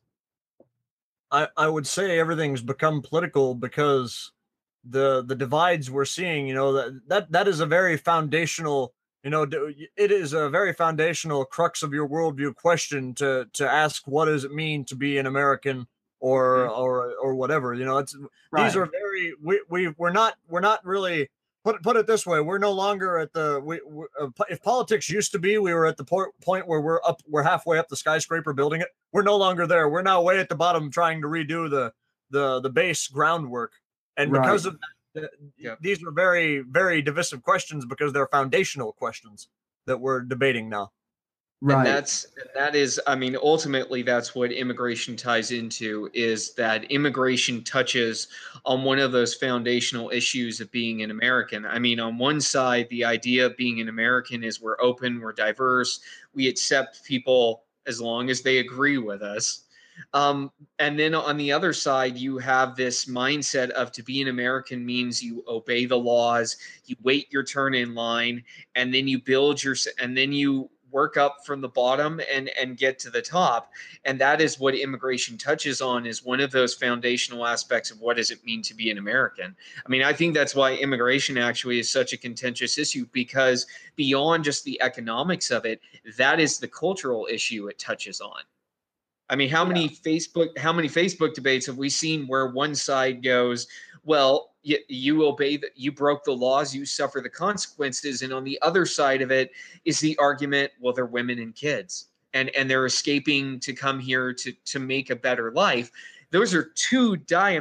I would say everything's become political because the divides we're seeing, that is a very foundational, it is a very foundational crux of your worldview question to ask, what does it mean to be an American or whatever. It's these are very we're not really, put it this way, we're no longer at if politics used to be, we were at the point where we're halfway up the skyscraper building it. We're no longer there. We're now way at the bottom trying to redo the base groundwork. And because of that, these are very, very divisive questions because they're foundational questions that we're debating now. Right. And that is, I mean, ultimately, that's what immigration ties into, is that immigration touches on one of those foundational issues of being an American. I mean, on one side, the idea of being an American is we're open, we're diverse, we accept people as long as they agree with us. And then on the other side, you have this mindset of to be an American means you obey the laws, you wait your turn in line, and then you and then you work up from the bottom and get to the top. And that is what immigration touches on, is one of those foundational aspects of what does it mean to be an American. I mean, I think that's why immigration actually is such a contentious issue, because beyond just the economics of it, that is the cultural issue it touches on. I mean, how many Facebook debates have we seen where one side goes, well, you broke the laws, you suffer the consequences, and on the other side of it is the argument, well, they're women and kids, and they're escaping to come here to make a better life. Those are two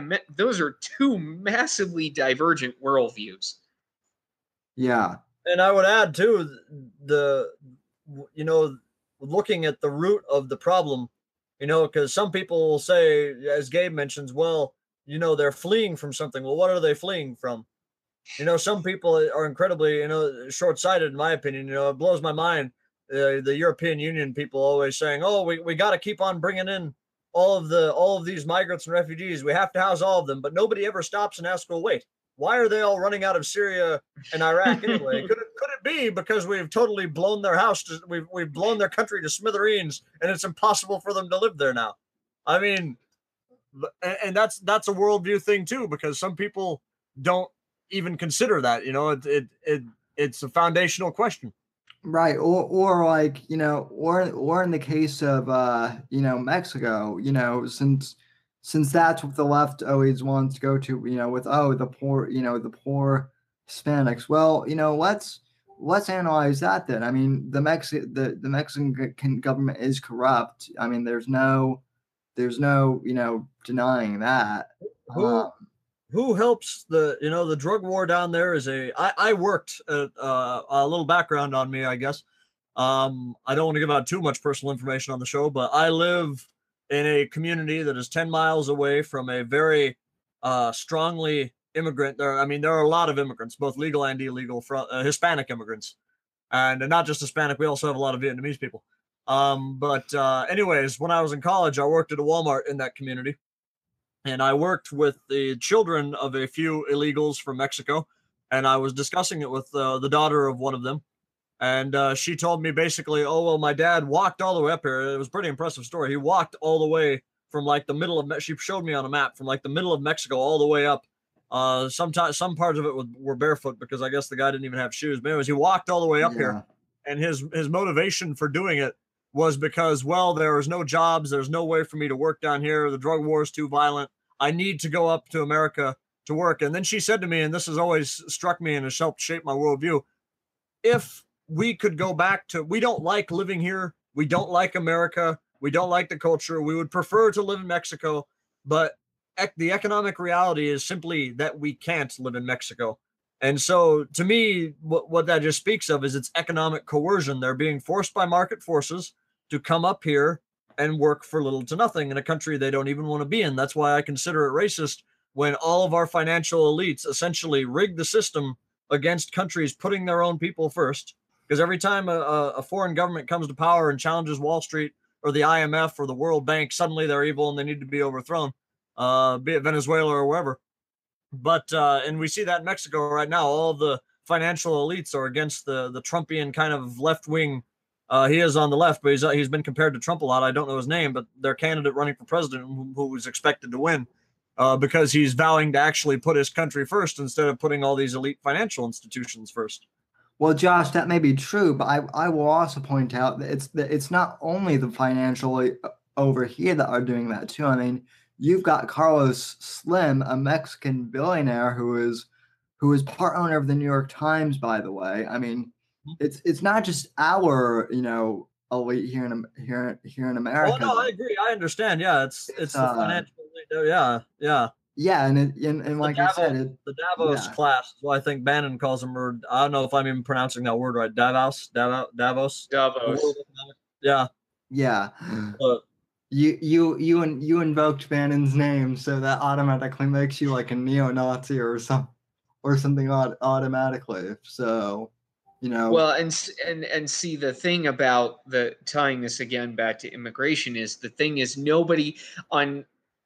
massively divergent worldviews. Yeah, and I would add too, looking at the root of the problem. Because some people will say, as Gabe mentions, well, they're fleeing from something. Well, what are they fleeing from? Some people are incredibly, short-sighted, in my opinion. It blows my mind. The European Union people always saying, oh, we got to keep on bringing in all of these migrants and refugees. We have to house all of them. But nobody ever stops and asks, well, wait, why are they all running out of Syria and Iraq anyway? Could it be because we've totally blown their house? We've blown their country to smithereens, and it's impossible for them to live there now. I mean, and that's a worldview thing too, because some people don't even consider that. It's a foundational question. Right. Or like, or in the case of Mexico, since that's what the left always wants to go to, with the poor Hispanics. Well, let's analyze that then. I mean, the Mexican government is corrupt. I mean, there's no denying that. Who helps the drug war down there is I worked at a little background on me, I guess. I don't want to give out too much personal information on the show, but I live in a community that is 10 miles away from a very strongly immigrant. There are a lot of immigrants, both legal and illegal, from Hispanic immigrants, and not just Hispanic. We also have a lot of Vietnamese people. But anyways, when I was in college, I worked at a Walmart in that community, and I worked with the children of a few illegals from Mexico, and I was discussing it with the daughter of one of them. And she told me basically, oh, well, my dad walked all the way up here. It was a pretty impressive story. He walked all the way from like the middle of, she showed me on a map, from like the middle of Mexico all the way up Sometimes some parts of it were barefoot because I guess the guy didn't even have shoes. But anyways, he walked all the way up here, and his motivation for doing it was because, well, there is no jobs, there's no way for me to work down here. The drug war is too violent. I need to go up to America to work. And then she said to me, and this has always struck me and has helped shape my worldview: if we could go back to, we don't like living here, we don't like America, we don't like the culture, we would prefer to live in Mexico, but the economic reality is simply that we can't live in Mexico. And so to me, what that just speaks of is it's economic coercion. They're being forced by market forces to come up here and work for little to nothing in a country they don't even want to be in. That's why I consider it racist when all of our financial elites essentially rig the system against countries putting their own people first. Because every time a foreign government comes to power and challenges Wall Street or the IMF or the World Bank, suddenly they're evil and they need to be overthrown, be it Venezuela or wherever. But and we see that in Mexico right now. All the financial elites are against the Trumpian kind of left wing. He is on the left, but he's been compared to Trump a lot. I don't know his name, but their candidate running for president, who was expected to win, because he's vowing to actually put his country first instead of putting all these elite financial institutions first. Well, Josh, that may be true, but I will also point out that it's not only the financial over here that are doing that too. I mean, you've got Carlos Slim, a Mexican billionaire who is part owner of the New York Times, by the way. I mean, it's not just our elite here in America. Oh no, I agree. I understand. Yeah, it's the financial elite. Yeah, and like I said, the Davos class. So I think Bannon calls them, or I don't know if I'm even pronouncing that word right. Davos. Yeah. You invoked Bannon's name, so that automatically makes you like a neo-Nazi or something automatically. So, Well, and see, the thing about tying this again back to immigration is, the thing is, nobody on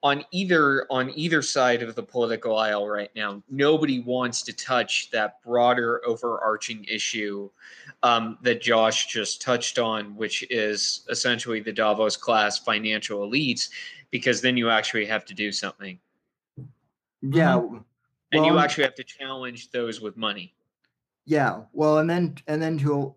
either side of the political aisle right now, nobody wants to touch that broader overarching issue that Josh just touched on, which is essentially the Davos class financial elites, because then you actually have to do something. Yeah. And you actually have to challenge those with money. Yeah. Well, and then to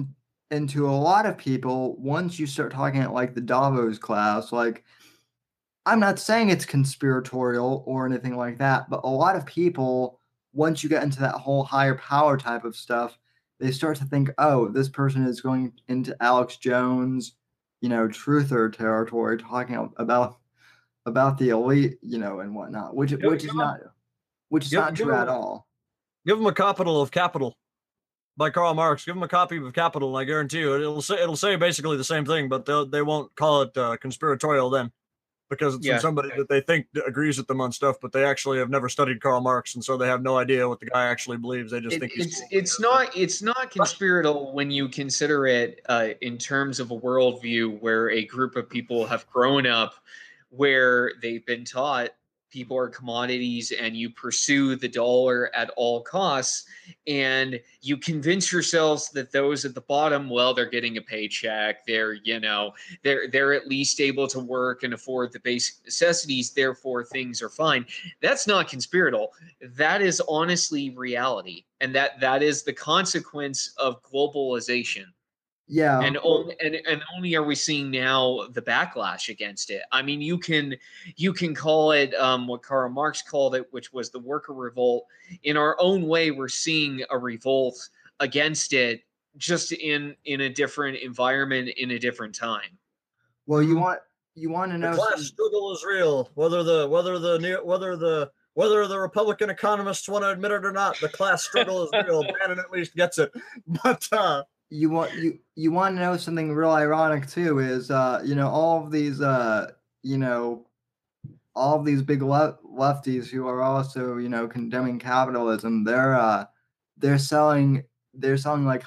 a lot of people, once you start talking at like the Davos class, like, I'm not saying it's conspiratorial or anything like that, but a lot of people, once you get into that whole higher power type of stuff, they start to think, oh, this person is going into Alex Jones, truther territory, talking about the elite, and whatnot, which is not true at all. Give them a Capital of Capital by Karl Marx. Give them a copy of Capital, and I guarantee you it'll say basically the same thing, but they won't call it conspiratorial then, because it's from somebody that they think agrees with them on stuff, but they actually have never studied Karl Marx, and so they have no idea what the guy actually believes. They just think it's not conspiratorial when you consider it in terms of a worldview where a group of people have grown up where they've been taught people are commodities and you pursue the dollar at all costs, and you convince yourselves that those at the bottom, well, they're getting a paycheck, they're at least able to work and afford the basic necessities, therefore things are fine. That's not conspiratorial. That is honestly reality, and that is the consequence of globalization. Yeah. And only are we seeing now the backlash against it. I mean, you can call it what Karl Marx called it, which was the worker revolt. In our own way, we're seeing a revolt against it, just in a different environment, in a different time. Well, you want to know the class struggle is real, whether the Republican economists want to admit it or not. The class struggle is real. Bannon at least gets it, but. You want to know something real ironic too is all of these big lefties who are also condemning capitalism, they're selling like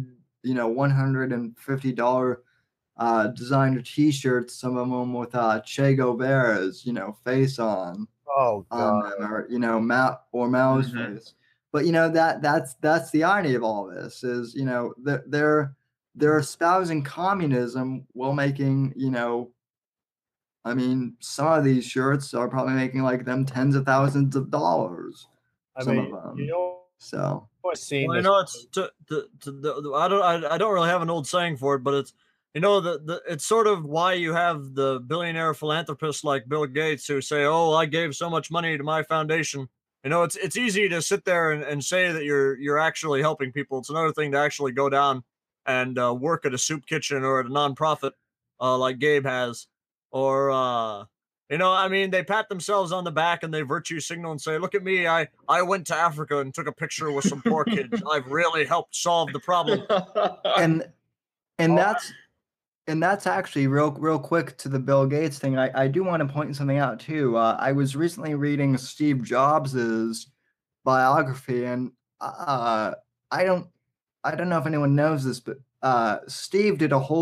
$150 designer T-shirts, some of them with Che Guevara's face on them, or Mao's face. But that's the irony of all this is they're espousing communism while making I mean, some of these shirts are probably making like them tens of thousands of dollars. I Some mean, of them. you know, So I've seen Well, you this. know, it's I don't really have an old saying for it, but it's it's sort of why you have the billionaire philanthropists like Bill Gates who say, "Oh, I gave so much money to my foundation." You know, it's easy to sit there and say that you're actually helping people. It's another thing to actually go down and work at a soup kitchen or at a nonprofit like Gabe has, or I mean, they pat themselves on the back and they virtue signal and say, "Look at me! I went to Africa and took a picture with some poor kids. I've really helped solve the problem." and that's actually real quick to the Bill Gates thing. I do want to point something out too. I was recently reading Steve Jobs's biography, and I don't know if anyone knows this, but Steve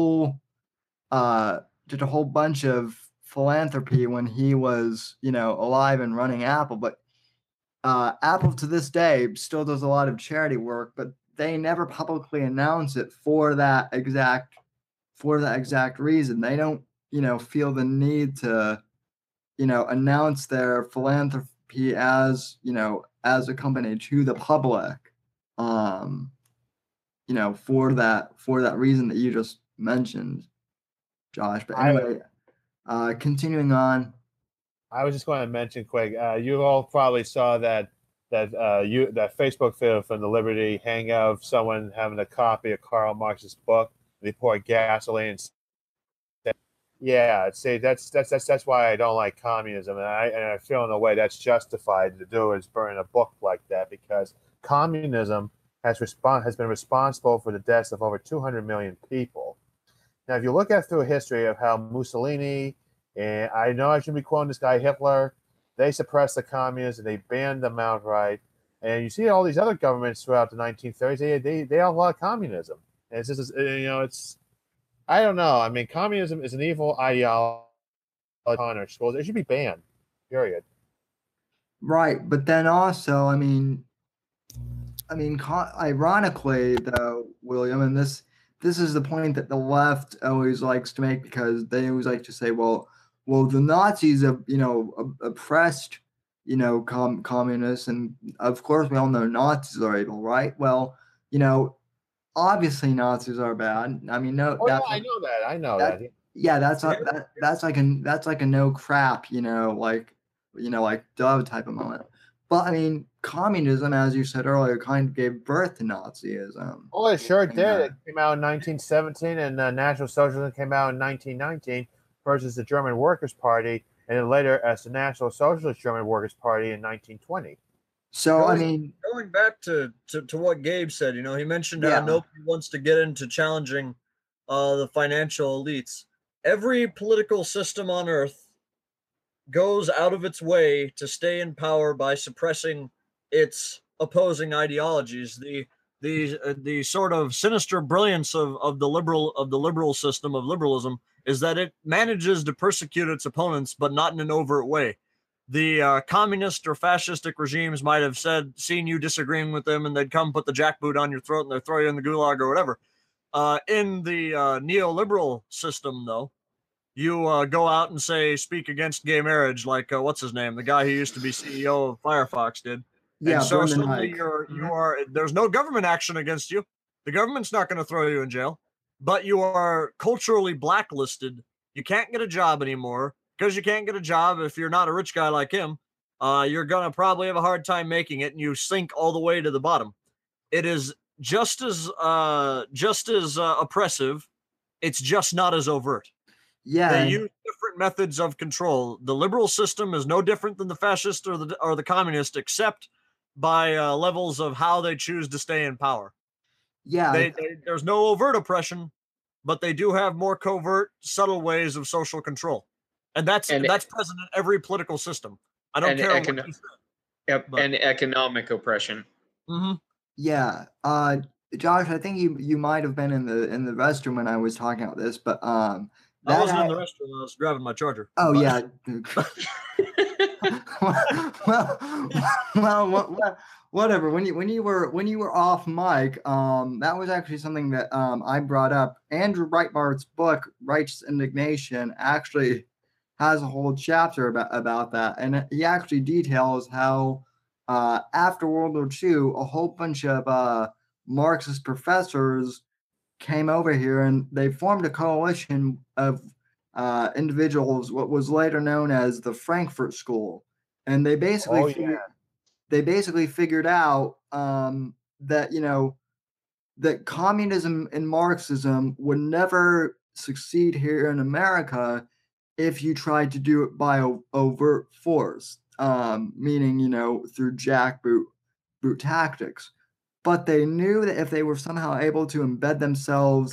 did a whole bunch of philanthropy when he was alive and running Apple. But Apple to this day still does a lot of charity work, but they never publicly announce it for that exact reason. They don't feel the need to announce their philanthropy as as a company to the public, for that reason that you just mentioned, Josh. But anyway, continuing on. I was just going to mention quick. You all probably saw that Facebook video from the Liberty Hangout of someone having a copy of Karl Marx's book. They poured gasoline. Yeah, see, that's why I don't like communism, and I feel in a way that's justified to do is burn a book like that, because communism has been responsible for the deaths of over 200 million people. Now, if you look at through history of how Mussolini, and I know I shouldn't be quoting this guy, Hitler, they suppressed the communists and they banned them outright. And you see all these other governments throughout the 1930s, they outlawed communism. And it's just, it's, I don't know. I mean, communism is an evil ideology on our schools. It should be banned, period. Right. But then also, ironically, though, William, and this is the point that the left always likes to make, because they always like to say, well, the Nazis have, oppressed, communists, and of course we all know Nazis are evil, right? Well, obviously Nazis are bad. I mean, no. Oh, yeah, I know that. I know that. Yeah, that's like a no crap, like Dove type of moment. But I mean, communism, as you said earlier, kind of gave birth to Nazism. Oh, it sure did. It came out in 1917, and National Socialism came out in 1919 versus the German Workers' Party, and then later as the National Socialist German Workers' Party in 1920. So, going back to what Gabe said, he mentioned how nobody wants to get into challenging the financial elites. Every political system on earth goes out of its way to stay in power by suppressing its opposing ideologies. The sort of sinister brilliance of the liberal system of liberalism is that it manages to persecute its opponents, but not in an overt way. The communist or fascistic regimes might have seen you disagreeing with them, and they'd come put the jackboot on your throat and they'd throw you in the gulag or whatever. In the neoliberal system, though, you go out and speak against gay marriage, like what's his name, the guy who used to be CEO of Firefox did. Yeah, and so suddenly there's no government action against you. The government's not going to throw you in jail, but you are culturally blacklisted. You can't get a job anymore. Because you can't get a job if you're not a rich guy like him, you're going to probably have a hard time making it, and you sink all the way to the bottom. It is just as oppressive. It's just not as overt. Yeah, they use different methods of control. The liberal system is no different than the fascist or the communist, except by levels of how they choose to stay in power. Yeah, there's no overt oppression, but they do have more covert, subtle ways of social control. And that's present in every political system. I don't care what you say. Yep, and economic oppression. Mm-hmm. Yeah, Josh, I think you might have been in the restroom when I was talking about this, but I wasn't in the restroom. I was grabbing my charger. Oh yeah. well, whatever. When you were off mic, that was actually something that I brought up. Andrew Breitbart's book, Righteous Indignation, actually has a whole chapter about that, and he actually details how after World War II, a whole bunch of Marxist professors came over here and they formed a coalition of individuals, what was later known as the Frankfurt School, and they basically figured out that that communism and Marxism would never succeed here in America if you tried to do it by overt force, meaning through jackboot tactics. But they knew that if they were somehow able to embed themselves,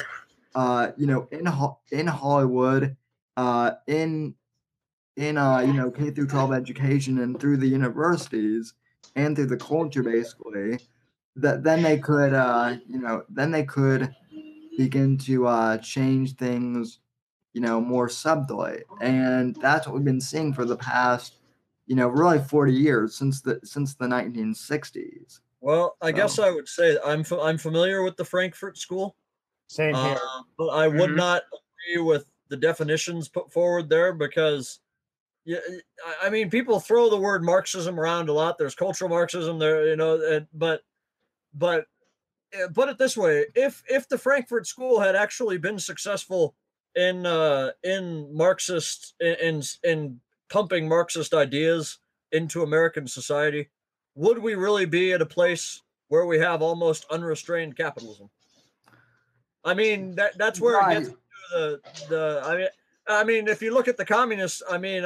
in Hollywood, in K through 12 education and through the universities and through the culture, basically, that then they could begin to change things, more subtly. And that's what we've been seeing for the past, really 40 years since the 1960s. Well, I guess I would say I'm familiar with the Frankfurt School. Same here. But I would not agree with the definitions put forward there because, I mean, people throw the word Marxism around a lot. There's cultural Marxism there, but put it this way: if the Frankfurt School had actually been successful in Marxist in pumping Marxist ideas into American society, would we really be at a place where we have almost unrestrained capitalism? I mean, that's where it gets to I mean, if you look at the communists,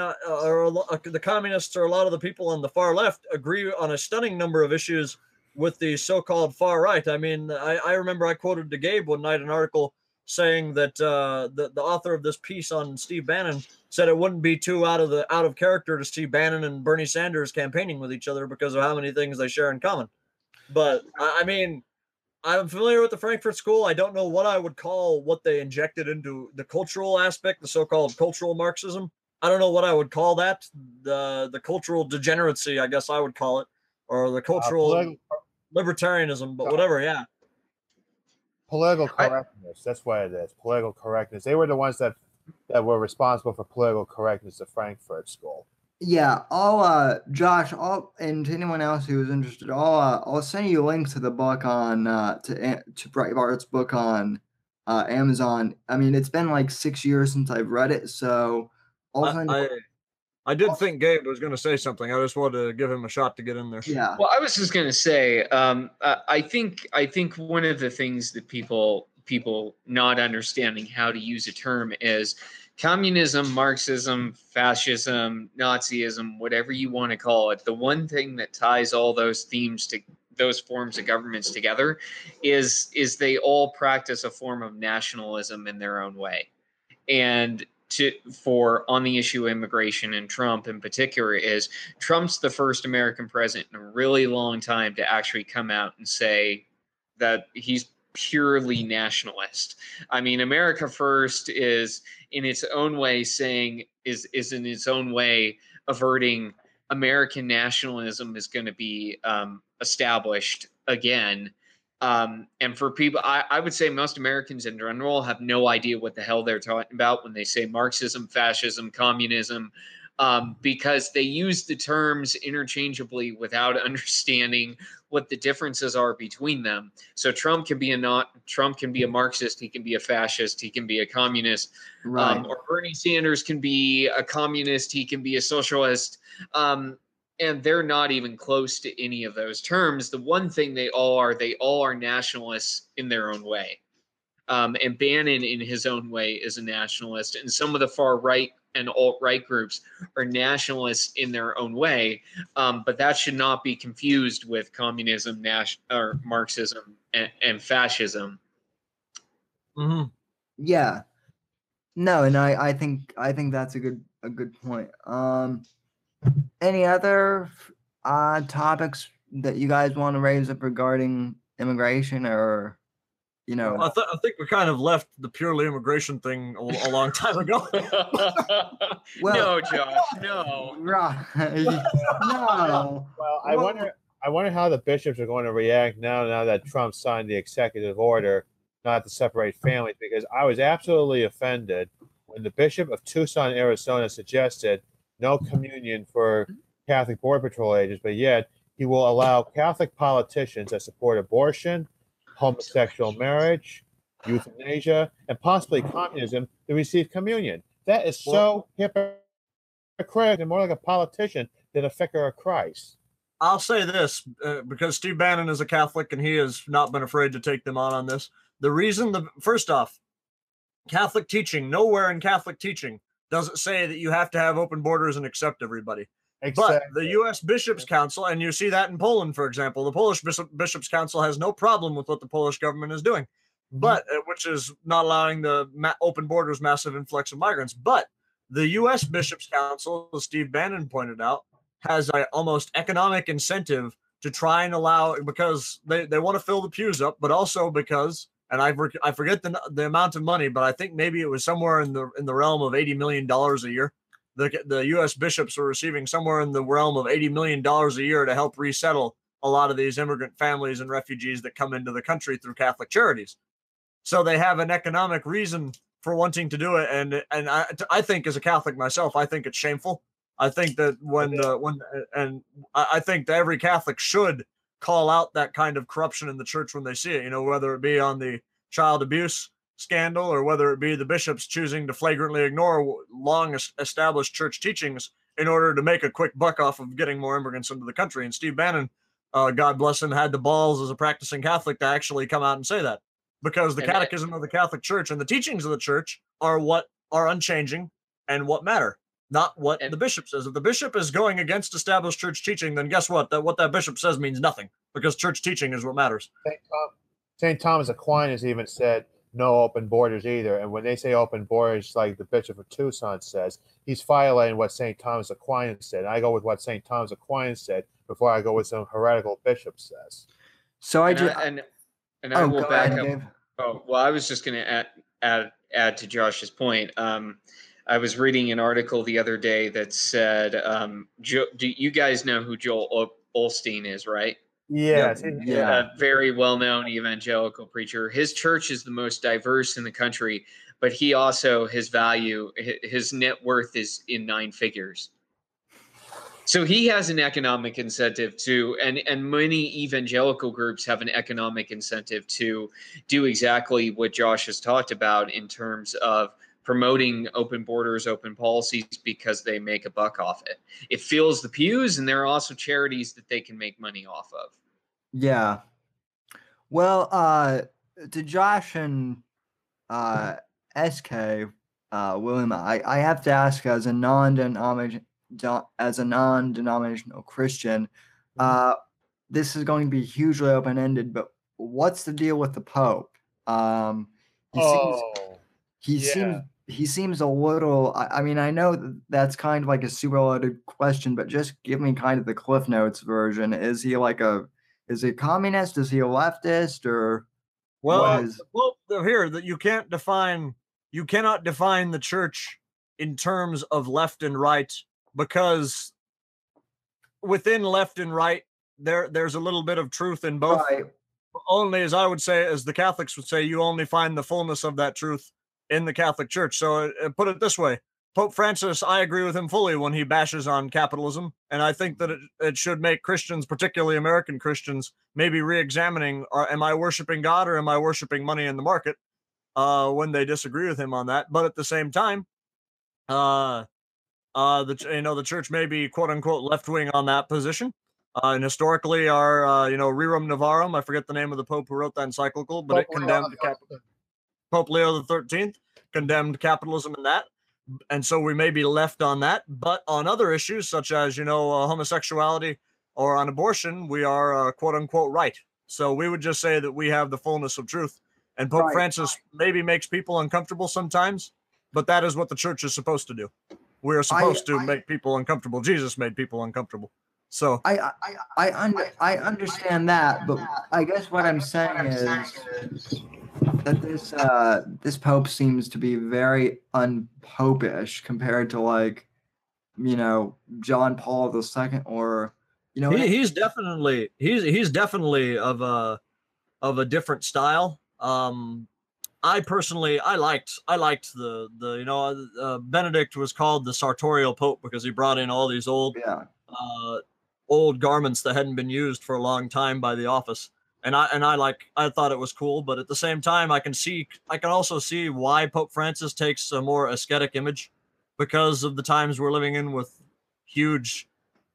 the communists or a lot of the people on the far left agree on a stunning number of issues with the so-called far right. I mean, I remember I quoted to Gabe one night an article saying that the author of this piece on Steve Bannon said it wouldn't be too out of character to see Bannon and Bernie Sanders campaigning with each other because of how many things they share in common. But I mean, I'm familiar with the Frankfurt School. I don't know what I would call what they injected into the cultural aspect, the so-called cultural Marxism. I don't know what I would call that. The cultural degeneracy, I guess I would call it, or the cultural libertarianism, but whatever, yeah. Political correctness. That's what it is. Political correctness. They were the ones that were responsible for political correctness at Frankfurt School. Yeah, Josh, and to anyone else who is interested, I'll send you a link to the book on to Breitbart's book on Amazon. I mean, it's been like 6 years since I've read it, so I did think Gabe was going to say something. I just wanted to give him a shot to get in there. Yeah. Well, I was just going to say, I think one of the things that people not understanding how to use a term is communism, Marxism, fascism, Nazism, whatever you want to call it. The one thing that ties all those themes to those forms of governments together is they all practice a form of nationalism in their own way. And on the issue of immigration and Trump in particular is Trump's the first American president in a really long time to actually come out and say that he's purely nationalist. I mean, America First is in its own way is in its own way averting American nationalism is going to be established again. And for people, I would say most Americans in general have no idea what the hell they're talking about when they say Marxism, fascism, communism, because they use the terms interchangeably without understanding what the differences are between them. So Trump can be a Marxist, he can be a fascist, he can be a communist, right. Or Bernie Sanders can be a communist, he can be a socialist. And they're not even close to any of those terms. The one thing they all are nationalists in their own way. And Bannon, in his own way, is a nationalist. And some of the far right and alt-right groups are nationalists in their own way. But that should not be confused with communism, or Marxism, and fascism. Mm-hmm. Yeah. No, and I think that's a good point. Any other topics that you guys want to raise up regarding immigration, or I think we kind of left the purely immigration thing a long time ago. No, Josh, no. Right. No. Well, I wonder how the bishops are going to react now that Trump signed the executive order not to separate families, because I was absolutely offended when and the Bishop of Tucson, Arizona suggested no communion for Catholic Border Patrol agents, but yet he will allow Catholic politicians that support abortion, homosexual marriage, euthanasia, and possibly communism to receive communion. That is so hypocritical and more like a politician than a vicar of Christ. I'll say this because Steve Bannon is a Catholic and he has not been afraid to take them on this. The reason, first off, Catholic teaching, nowhere in Catholic teaching does it say that you have to have open borders and accept everybody. Exactly. But the U.S. Bishops' Council, and you see that in Poland, for example, the Polish Bishops' Council has no problem with what the Polish government is doing, but which is not allowing the open borders, massive influx of migrants. But the U.S. Bishops' Council, as Steve Bannon pointed out, has an almost economic incentive to try and allow, because they want to fill the pews up, but also because, and I forget the amount of money, but I think maybe it was somewhere in the realm of $80 million a year. The U.S. bishops are receiving somewhere in the realm of $80 million a year to help resettle a lot of these immigrant families and refugees that come into the country through Catholic charities. So they have an economic reason for wanting to do it, and I think, as a Catholic myself, I think it's shameful. I think that I think that every Catholic should call out that kind of corruption in the church when they see it, whether it be on the child abuse scandal or whether it be the bishops choosing to flagrantly ignore long established church teachings in order to make a quick buck off of getting more immigrants into the country. And Steve Bannon, God bless him, had the balls as a practicing Catholic to actually come out and say that, because the catechism of the Catholic Church and the teachings of the church are what are unchanging and what matter. Not what the bishop says. If the bishop is going against established church teaching, then guess what? What that bishop says means nothing, because church teaching is what matters. St. Thomas Aquinas even said no open borders either. And when they say open borders, like the Bishop of Tucson says, he's violating what St. Thomas Aquinas said. I go with what St. Thomas Aquinas said before I go with some heretical bishop says. So I will back up. Dave. Oh, well, I was just going to add to Josh's point. I was reading an article the other day that said, do you guys know who Joel Osteen is, right? Yes. A very well-known evangelical preacher. His church is the most diverse in the country, but he also, his net worth is in 9 figures. So he has an economic incentive to, and many evangelical groups have an economic incentive to do exactly what Josh has talked about in terms of promoting open borders, open policies, because they make a buck off it. It fills the pews, and there are also charities that they can make money off of. Yeah. Well, to Josh and SK, William, I have to ask, as a non-denominational Christian, this is going to be hugely open-ended, but what's the deal with the Pope? He seems a little, I mean, I know that's kind of like a super loaded question, but just give me kind of the Cliff Notes version. Is he is he a communist? Is he a leftist? Or here that you cannot define the church in terms of left and right, because within left and right, there's a little bit of truth in both. Right. Only, as I would say, as the Catholics would say, you only find the fullness of that truth in the Catholic Church. So put it this way, Pope Francis, I agree with him fully when he bashes on capitalism. And I think that it should make Christians, particularly American Christians, maybe re-examining, am I worshiping God or am I worshiping money in the market, when they disagree with him on that. But at the same time, the church may be quote unquote left-wing on that position. And historically Rerum Novarum, I forget the name of the Pope who wrote that encyclical, but it condemned Pope Leo XIII condemned capitalism in that. And so we may be left on that, but on other issues such as, homosexuality or on abortion, we are quote unquote right. So we would just say that we have the fullness of truth. And Pope Francis maybe makes people uncomfortable sometimes, but that is what the church is supposed to do. We are supposed to make people uncomfortable. Jesus made people uncomfortable. So I understand that, but I guess what I'm saying is that this Pope seems to be very unpopish compared to John Paul II, or he's definitely of a different style. I personally, I liked the Benedict was called the sartorial pope because he brought in all these Yeah. old garments that hadn't been used for a long time by the office. And I thought it was cool, but at the same time, I can also see why Pope Francis takes a more ascetic image because of the times we're living in with huge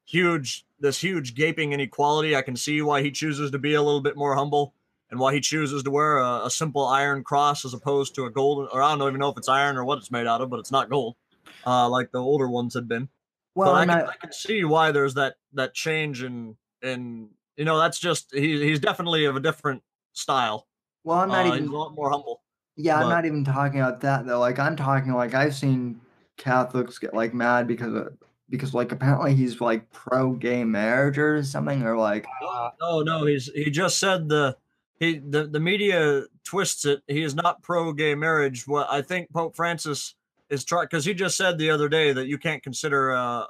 this huge gaping inequality. I can see why he chooses to be a little bit more humble and why he chooses to wear a simple iron cross as opposed to a gold, or I don't even know if it's iron or what it's made out of, but it's not gold, like the older ones had been. Well, But and I can see why there's that change in that's just he's definitely of a different style. well, I'm not He's even. a lot more humble. Yeah, I'm but- not even talking about that though. Like I'm talking like I've seen Catholics get like mad because like apparently he's like pro gay marriage or something or like No, he just said the media twists it. He is not pro gay marriage. What I think Pope Francis is trying, because he just said the other day that you can't consider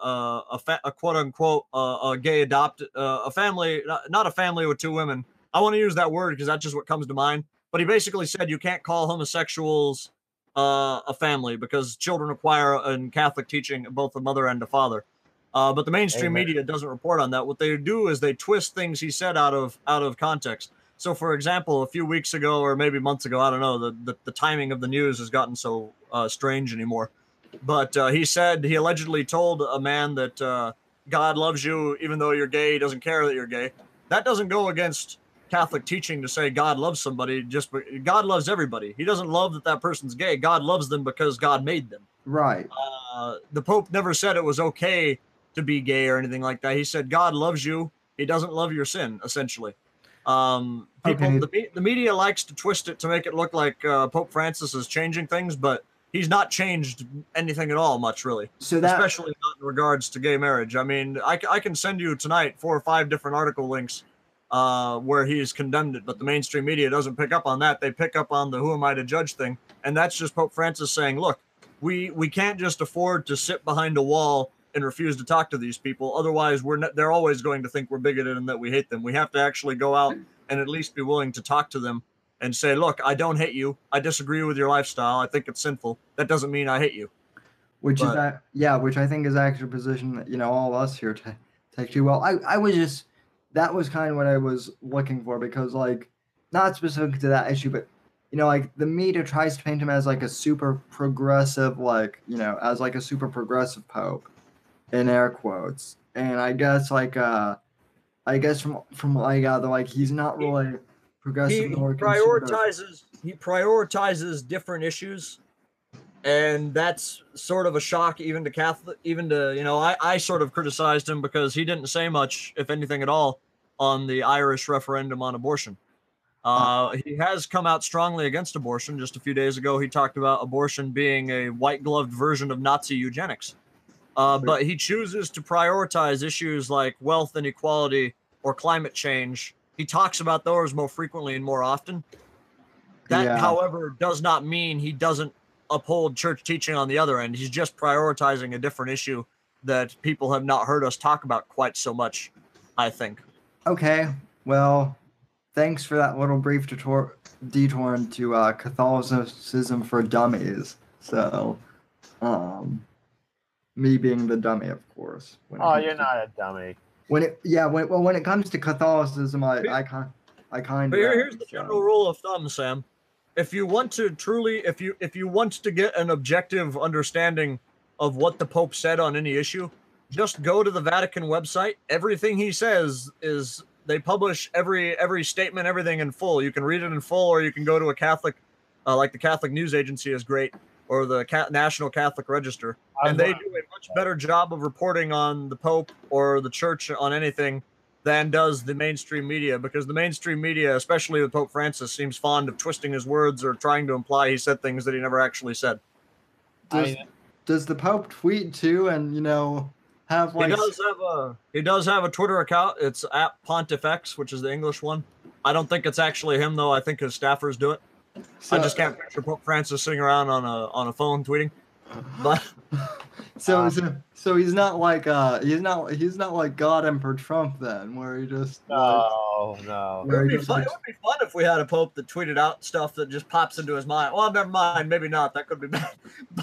a quote unquote a gay a family, not a family with two women. I want to use that word because that's just what comes to mind. But he basically said you can't call homosexuals a family because children require in Catholic teaching both a mother and a father. But the mainstream Amen. media doesn't report on that. What they do is they twist things he said out of context. So, for example, a few weeks ago or maybe months ago, I don't know, the timing of the news has gotten so strange anymore. But he allegedly told a man that God loves you even though you're gay. He doesn't care that you're gay. That doesn't go against Catholic teaching to say God loves somebody. God loves everybody. He doesn't love that person's gay. God loves them because God made them. right. The Pope never said it was okay to be gay or anything like that. He said God loves you. He doesn't love your sin, essentially. The media likes to twist it to make it look like Pope Francis is changing things, but he's not changed anything at all much, really. So that Especially not in regards to gay marriage. I mean, I can send you tonight 4 or 5 different article links where he's condemned it, but the mainstream media doesn't pick up on that. They pick up on the who am I to judge thing, and that's just Pope Francis saying, look, we can't just afford to sit behind a wall and refuse to talk to these people. Otherwise, they're always going to think we're bigoted and that we hate them. We have to actually go out and at least be willing to talk to them and say, look, I don't hate you. I disagree with your lifestyle. I think it's sinful. That doesn't mean I hate you. which is that which I think is actually a position that all of us here take to. Well, I was just that was kind of what I was looking for because like not specific to that issue, but like the media tries to paint him as like a super progressive, as like a super progressive pope, in air quotes. And I guess from he's not really progressive nor conservative. He prioritizes different issues, and that's sort of a shock even to Catholic, I sort of criticized him because he didn't say much, if anything at all, on the Irish referendum on abortion. He has come out strongly against abortion. Just a few days ago, he talked about abortion being a white-gloved version of Nazi eugenics. But he chooses to prioritize issues like wealth inequality or climate change. He talks about those more frequently and more often. That, however, does not mean he doesn't uphold church teaching on the other end. He's just prioritizing a different issue that people have not heard us talk about quite so much, I think. Okay, well, thanks for that little brief detour into Catholicism for dummies. So, me being the dummy, of course. You're not a dummy. When it comes to Catholicism, I kind of. But here's the general rule of thumb, Sam. If you want to get an objective understanding of what the Pope said on any issue, just go to the Vatican website. Everything he says they publish every statement, everything in full. You can read it in full, or you can go to a Catholic, like the Catholic News Agency is great, or the National Catholic Register, and they do a much better job of reporting on the Pope or the Church on anything than does the mainstream media, because the mainstream media, especially with Pope Francis, seems fond of twisting his words or trying to imply he said things that he never actually said. Does the Pope tweet too? And have like he does have a Twitter account. It's at Pontifex, which is the English one. I don't think it's actually him though. I think his staffers do it. I just can't picture Pope Francis sitting around on a phone tweeting. But So he's not like he's not like God Emperor Trump then, where he just No. It where would he be just fun. like, It would be fun if we had a pope that tweeted out stuff that just pops into his mind. Well, never mind. Maybe not. That could be bad.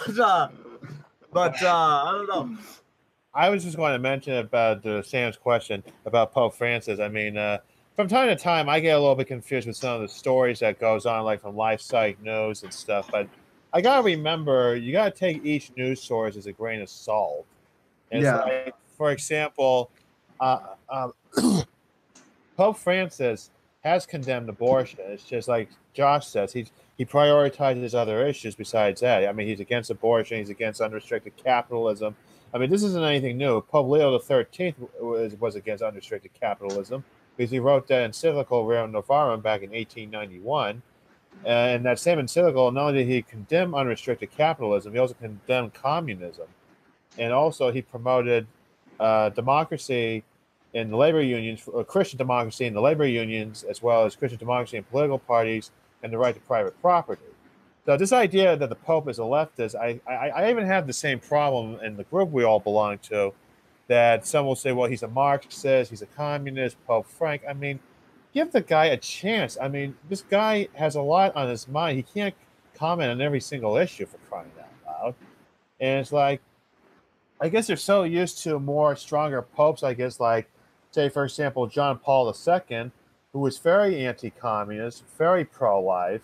But I don't know. I was just going to mention about Sam's question about Pope Francis. I mean, from time to time, I get a little bit confused with some of the stories that goes on, like from Life Site News and stuff. But I gotta remember, you gotta take each news source as a grain of salt. And it's Yeah. like, for example, uh, um, Pope Francis has condemned abortion. It's just like Josh says, he prioritizes other issues besides that. I mean, he's against abortion. He's against unrestricted capitalism. I mean, this isn't anything new. Pope Leo XIII was against unrestricted capitalism because he wrote that encyclical Rerum Novarum back in 1891. And that same encyclical, not only did he condemn unrestricted capitalism, he also condemned communism. And also, he promoted democracy in the labor unions, Christian democracy in the labor unions, as well as Christian democracy in political parties and the right to private property. So this idea that the Pope is a leftist, I even have the same problem in the group we all belong to, that some will say, well, he's a Marxist, he's a communist, Pope Frank. I mean, give the guy a chance. I mean, this guy has a lot on his mind. He can't comment on every single issue, for crying out loud. And it's like, I guess they're so used to more stronger popes, I guess, like, say, for example, John Paul II, who was very anti-communist, very pro-life,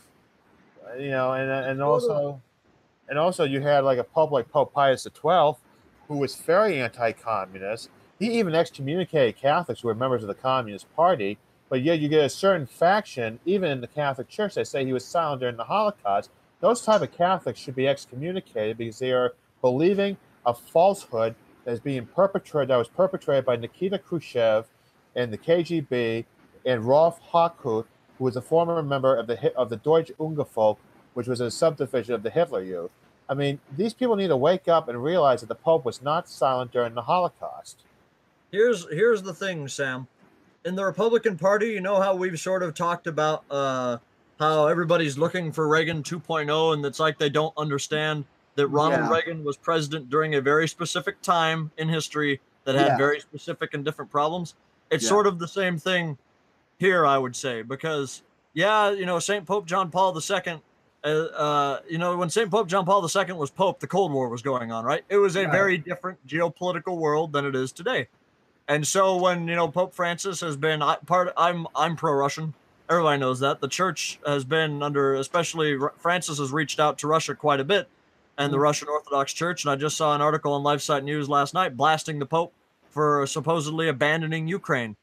and also you had like a pope like Pope Pius XII, who was very anti-communist. He even excommunicated Catholics who were members of the Communist Party. But yet you get a certain faction, even in the Catholic Church, that say he was silent during the Holocaust. Those type of Catholics should be excommunicated because they are believing a falsehood that was perpetrated by Nikita Khrushchev and the KGB and Rolf Hochhuth, who was a former member of the Deutsche Ungefolk, which was a subdivision of the Hitler Youth. I mean, these people need to wake up and realize that the Pope was not silent during the Holocaust. Here's the thing, Sam. In the Republican Party, you know how we've sort of talked about how everybody's looking for Reagan 2.0, and it's like they don't understand that Ronald Reagan was president during a very specific time in history that had very specific and different problems. It's sort of the same thing here, I would say, because St. Pope John Paul II, when St. Pope John Paul II was Pope, the Cold War was going on, right? It was a very different geopolitical world than it is today. And so when Pope Francis has been I'm pro-Russian. Everybody knows that. The church has been especially Francis has reached out to Russia quite a bit, and the Russian Orthodox Church. And I just saw an article on LifeSite News last night blasting the Pope for supposedly abandoning Ukraine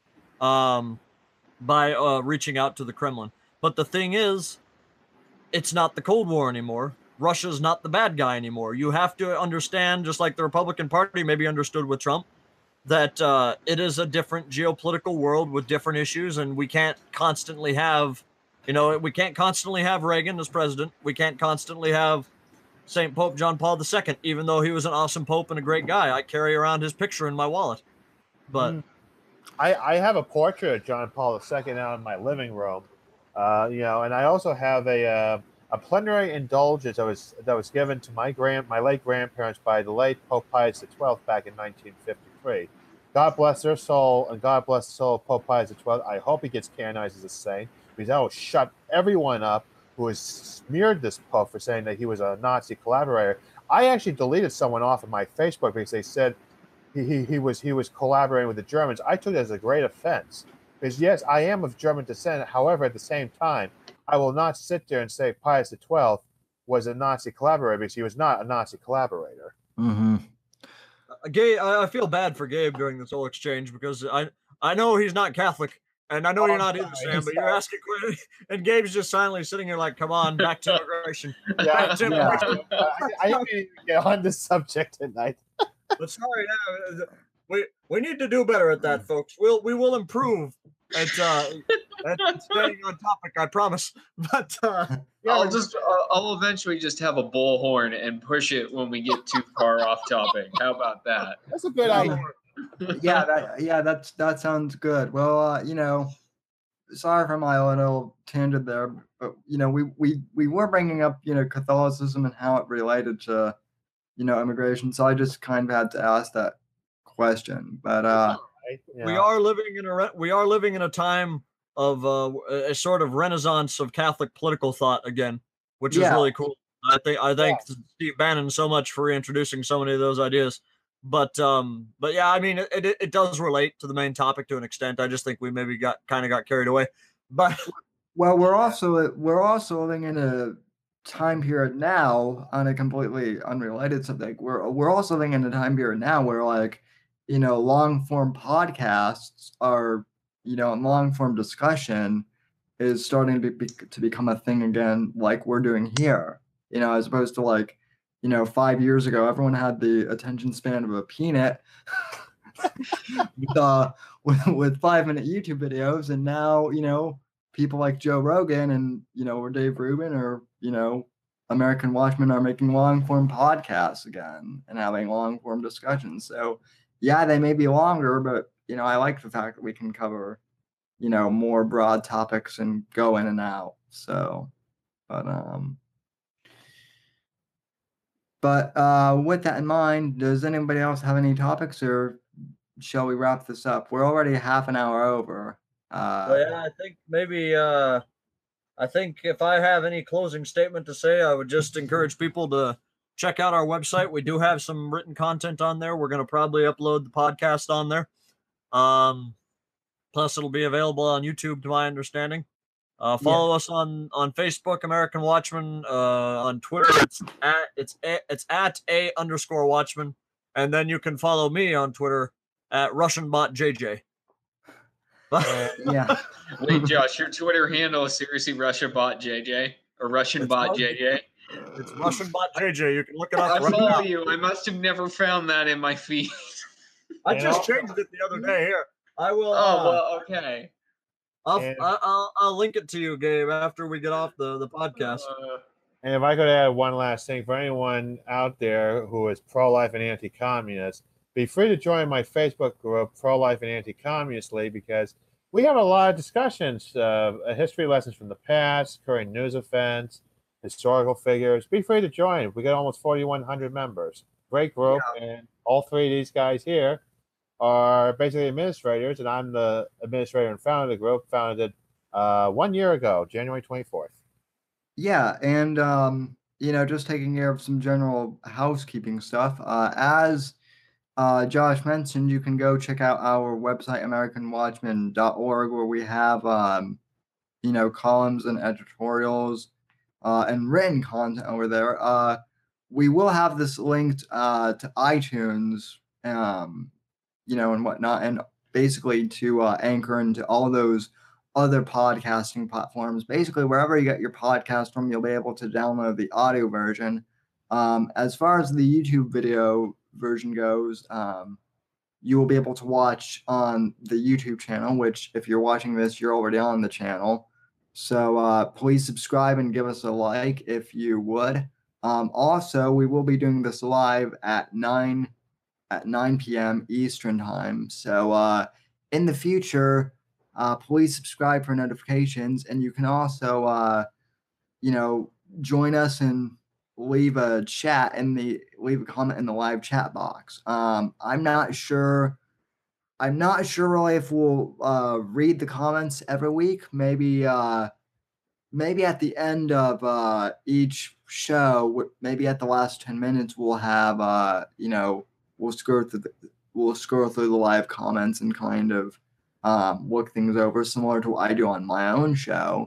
by reaching out to the Kremlin. But the thing is, it's not the Cold War anymore. Russia's not the bad guy anymore. You have to understand, just like the Republican Party maybe understood with Trump, that it is a different geopolitical world with different issues, and we can't constantly have, Reagan as president. We can't constantly have St. Pope John Paul II, even though he was an awesome pope and a great guy. I carry around his picture in my wallet. But I have a portrait of John Paul II out in my living room, and I also have a plenary indulgence that was given to my late grandparents by the late Pope Pius XII back in 1953. God bless their soul, and God bless the soul of Pope Pius XII. I hope he gets canonized as a saint, because that will shut everyone up who has smeared this Pope for saying that he was a Nazi collaborator. I actually deleted someone off of my Facebook because they said he was collaborating with the Germans. I took it as a great offense, because yes, I am of German descent. However, at the same time, I will not sit there and say Pius XII was a Nazi collaborator, because he was not a Nazi collaborator. Mm-hmm. Gabe, I feel bad for Gabe during this whole exchange, because I know he's not Catholic, and I know you're not either, Sam, but you're asking questions, and Gabe's just silently sitting here like, come on, back to immigration. I didn't even get on this subject tonight. But sorry, we need to do better at that, folks. We will improve at staying on topic, I promise. But I'll eventually just have a bullhorn and push it when we get too far off topic. How about that? That's a good idea. That sounds good. Well, sorry for my little tangent there, but we were bringing up Catholicism and how it related to immigration. So I just kind of had to ask that question. But we are living in a time of a sort of renaissance of Catholic political thought again, which is really cool. I thank Steve Bannon so much for reintroducing so many of those ideas. But yeah, I mean, it does relate to the main topic to an extent. I just think we maybe got carried away. But well, we're also living in a time period now on a completely unrelated subject. We're also living in a time period now where long form podcasts are, long form discussion is starting to become a thing again, like we're doing here. As opposed to 5 years ago, everyone had the attention span of a peanut with 5-minute YouTube videos, and now people like Joe Rogan and or Dave Rubin or American Watchmen are making long form podcasts again and having long form discussions. So yeah, they may be longer, but I like the fact that we can cover more broad topics and go in and out. So, but with that in mind, does anybody else have any topics, or shall we wrap this up? We're already half an hour over. Well, yeah, I think maybe I think if I have any closing statement to say, I would just encourage people to check out our website. We do have some written content on there. We're going to probably upload the podcast on there. Plus, it'll be available on YouTube, to my understanding. Follow us on Facebook, American Watchman. On Twitter, it's at @A_Watchman, and then you can follow me on Twitter at RussianBotJJ. Yeah. Wait, Josh, your Twitter handle is seriously RussianBotJJ or RussianBotJJ? It's RussianBotJJ. You can look it up. I follow you. I must have never found that in my feed. I just changed it the other day. Here, I will. Oh well, okay. I'll link it to you, Gabe, after we get off the podcast. And if I could add one last thing for anyone out there who is pro-life and anti-communist, be free to join my Facebook group, Pro-Life and Anti-Communist League, because we have a lot of discussions, history lessons from the past, current news events, historical figures. Be free to join. We got almost 4,100 members. Great group, and all three of these guys here are basically administrators, and I'm the administrator and founder of the group, founded it 1 year ago, January 24th. Yeah, and just taking care of some general housekeeping stuff. As Josh mentioned, you can go check out our website, AmericanWatchmen.org, where we have columns and editorials and written content over there. We will have this linked to iTunes, and whatnot, and basically to Anchor and to all those other podcasting platforms. Basically, wherever you get your podcast from, you'll be able to download the audio version. As far as the YouTube video version goes, you will be able to watch on the YouTube channel, which if you're watching this, you're already on the channel. So please subscribe and give us a like if you would. Also, we will be doing this live at 9 p.m. Eastern time. So in the future, please subscribe for notifications, and you can also join us and leave a comment in the live chat box. I'm not sure really if we'll read the comments every week. Maybe at the end of each show, maybe at the last 10 minutes, we'll have we'll scroll through the live comments and kind of look things over, similar to what I do on my own show.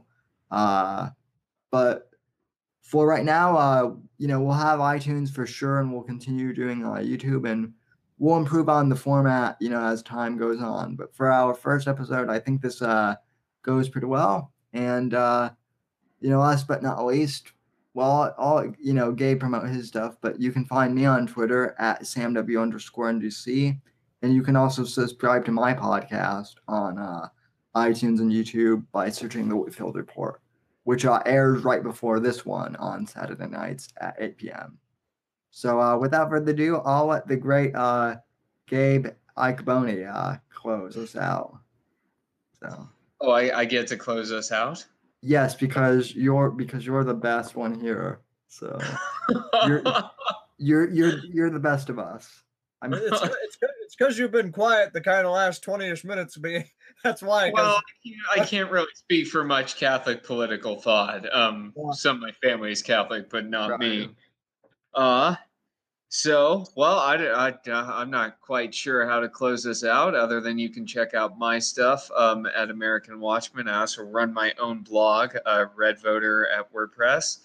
But for right now, we'll have iTunes for sure, and we'll continue doing YouTube, and we'll improve on the format, as time goes on. But for our first episode, I think this goes pretty well. And last but not least, well, I'll Gabe promote his stuff, but you can find me on Twitter at SamW_NDC, and you can also subscribe to my podcast on iTunes and YouTube by searching the Whitfield Report, which airs right before this one on Saturday nights at 8 p.m. So without further ado, I'll let the great Gabe Icaboni close us out. So. Oh, I get to close us out? Yes, because you're the best one here. So You're the best of us. It's because you've been quiet the kind of last 20-ish minutes. That's why. Well, I can't really speak for much Catholic political thought. Some of my family is Catholic, but not me. So, well, I'm not quite sure how to close this out other than you can check out my stuff at American Watchman. I also run my own blog, Red Voter at WordPress.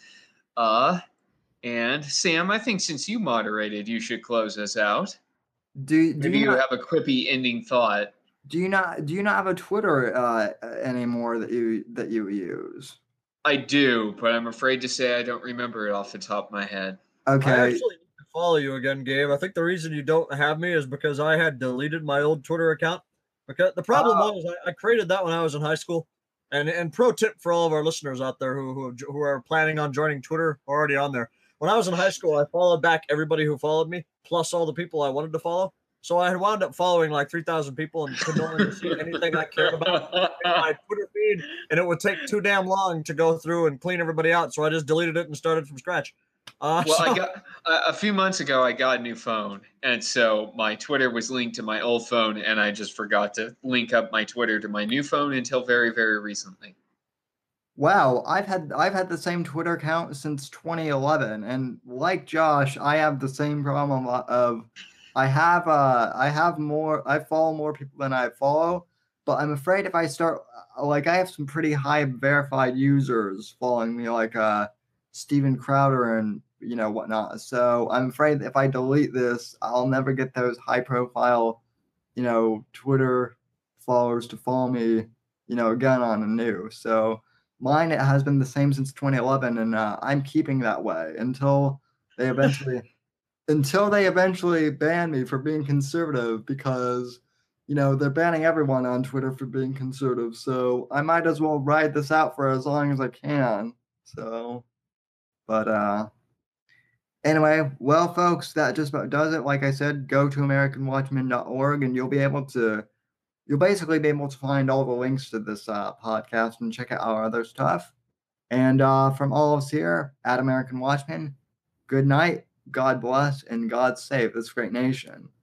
And Sam, I think since you moderated, you should close us out. Maybe you have a quippy ending thought. Do you not have a Twitter anymore that you use? I do, but I'm afraid to say I don't remember it off the top of my head. Okay. I actually need to follow you again, Gabe. I think the reason you don't have me is because I had deleted my old Twitter account. Because the problem was I created that when I was in high school. And pro tip for all of our listeners out there who are planning on joining Twitter, already on there. When I was in high school, I followed back everybody who followed me, plus all the people I wanted to follow. So I had wound up following like 3,000 people and could no longer see anything I cared about in my Twitter feed. And it would take too damn long to go through and clean everybody out. So I just deleted it and started from scratch. I got a few months ago, I got a new phone. And so my Twitter was linked to my old phone. And I just forgot to link up my Twitter to my new phone until very, very recently. Wow, I've had the same Twitter account since 2011, and like Josh, I have the same problem of I follow more people than I follow, but I'm afraid if I start I have some pretty high verified users following me, like Steven Crowder and whatnot. So I'm afraid that if I delete this, I'll never get those high profile Twitter followers to follow me again on anew. So mine, it has been the same since 2011, and I'm keeping that way until they eventually ban me for being conservative, because they're banning everyone on Twitter for being conservative. So I might as well ride this out for as long as I can. So, but anyway, well, folks, that just about does it. Like I said, go to AmericanWatchman.org, and you'll basically be able to find all the links to this podcast and check out our other stuff. And from all of us here at American Watchman, good night, God bless, and God save this great nation.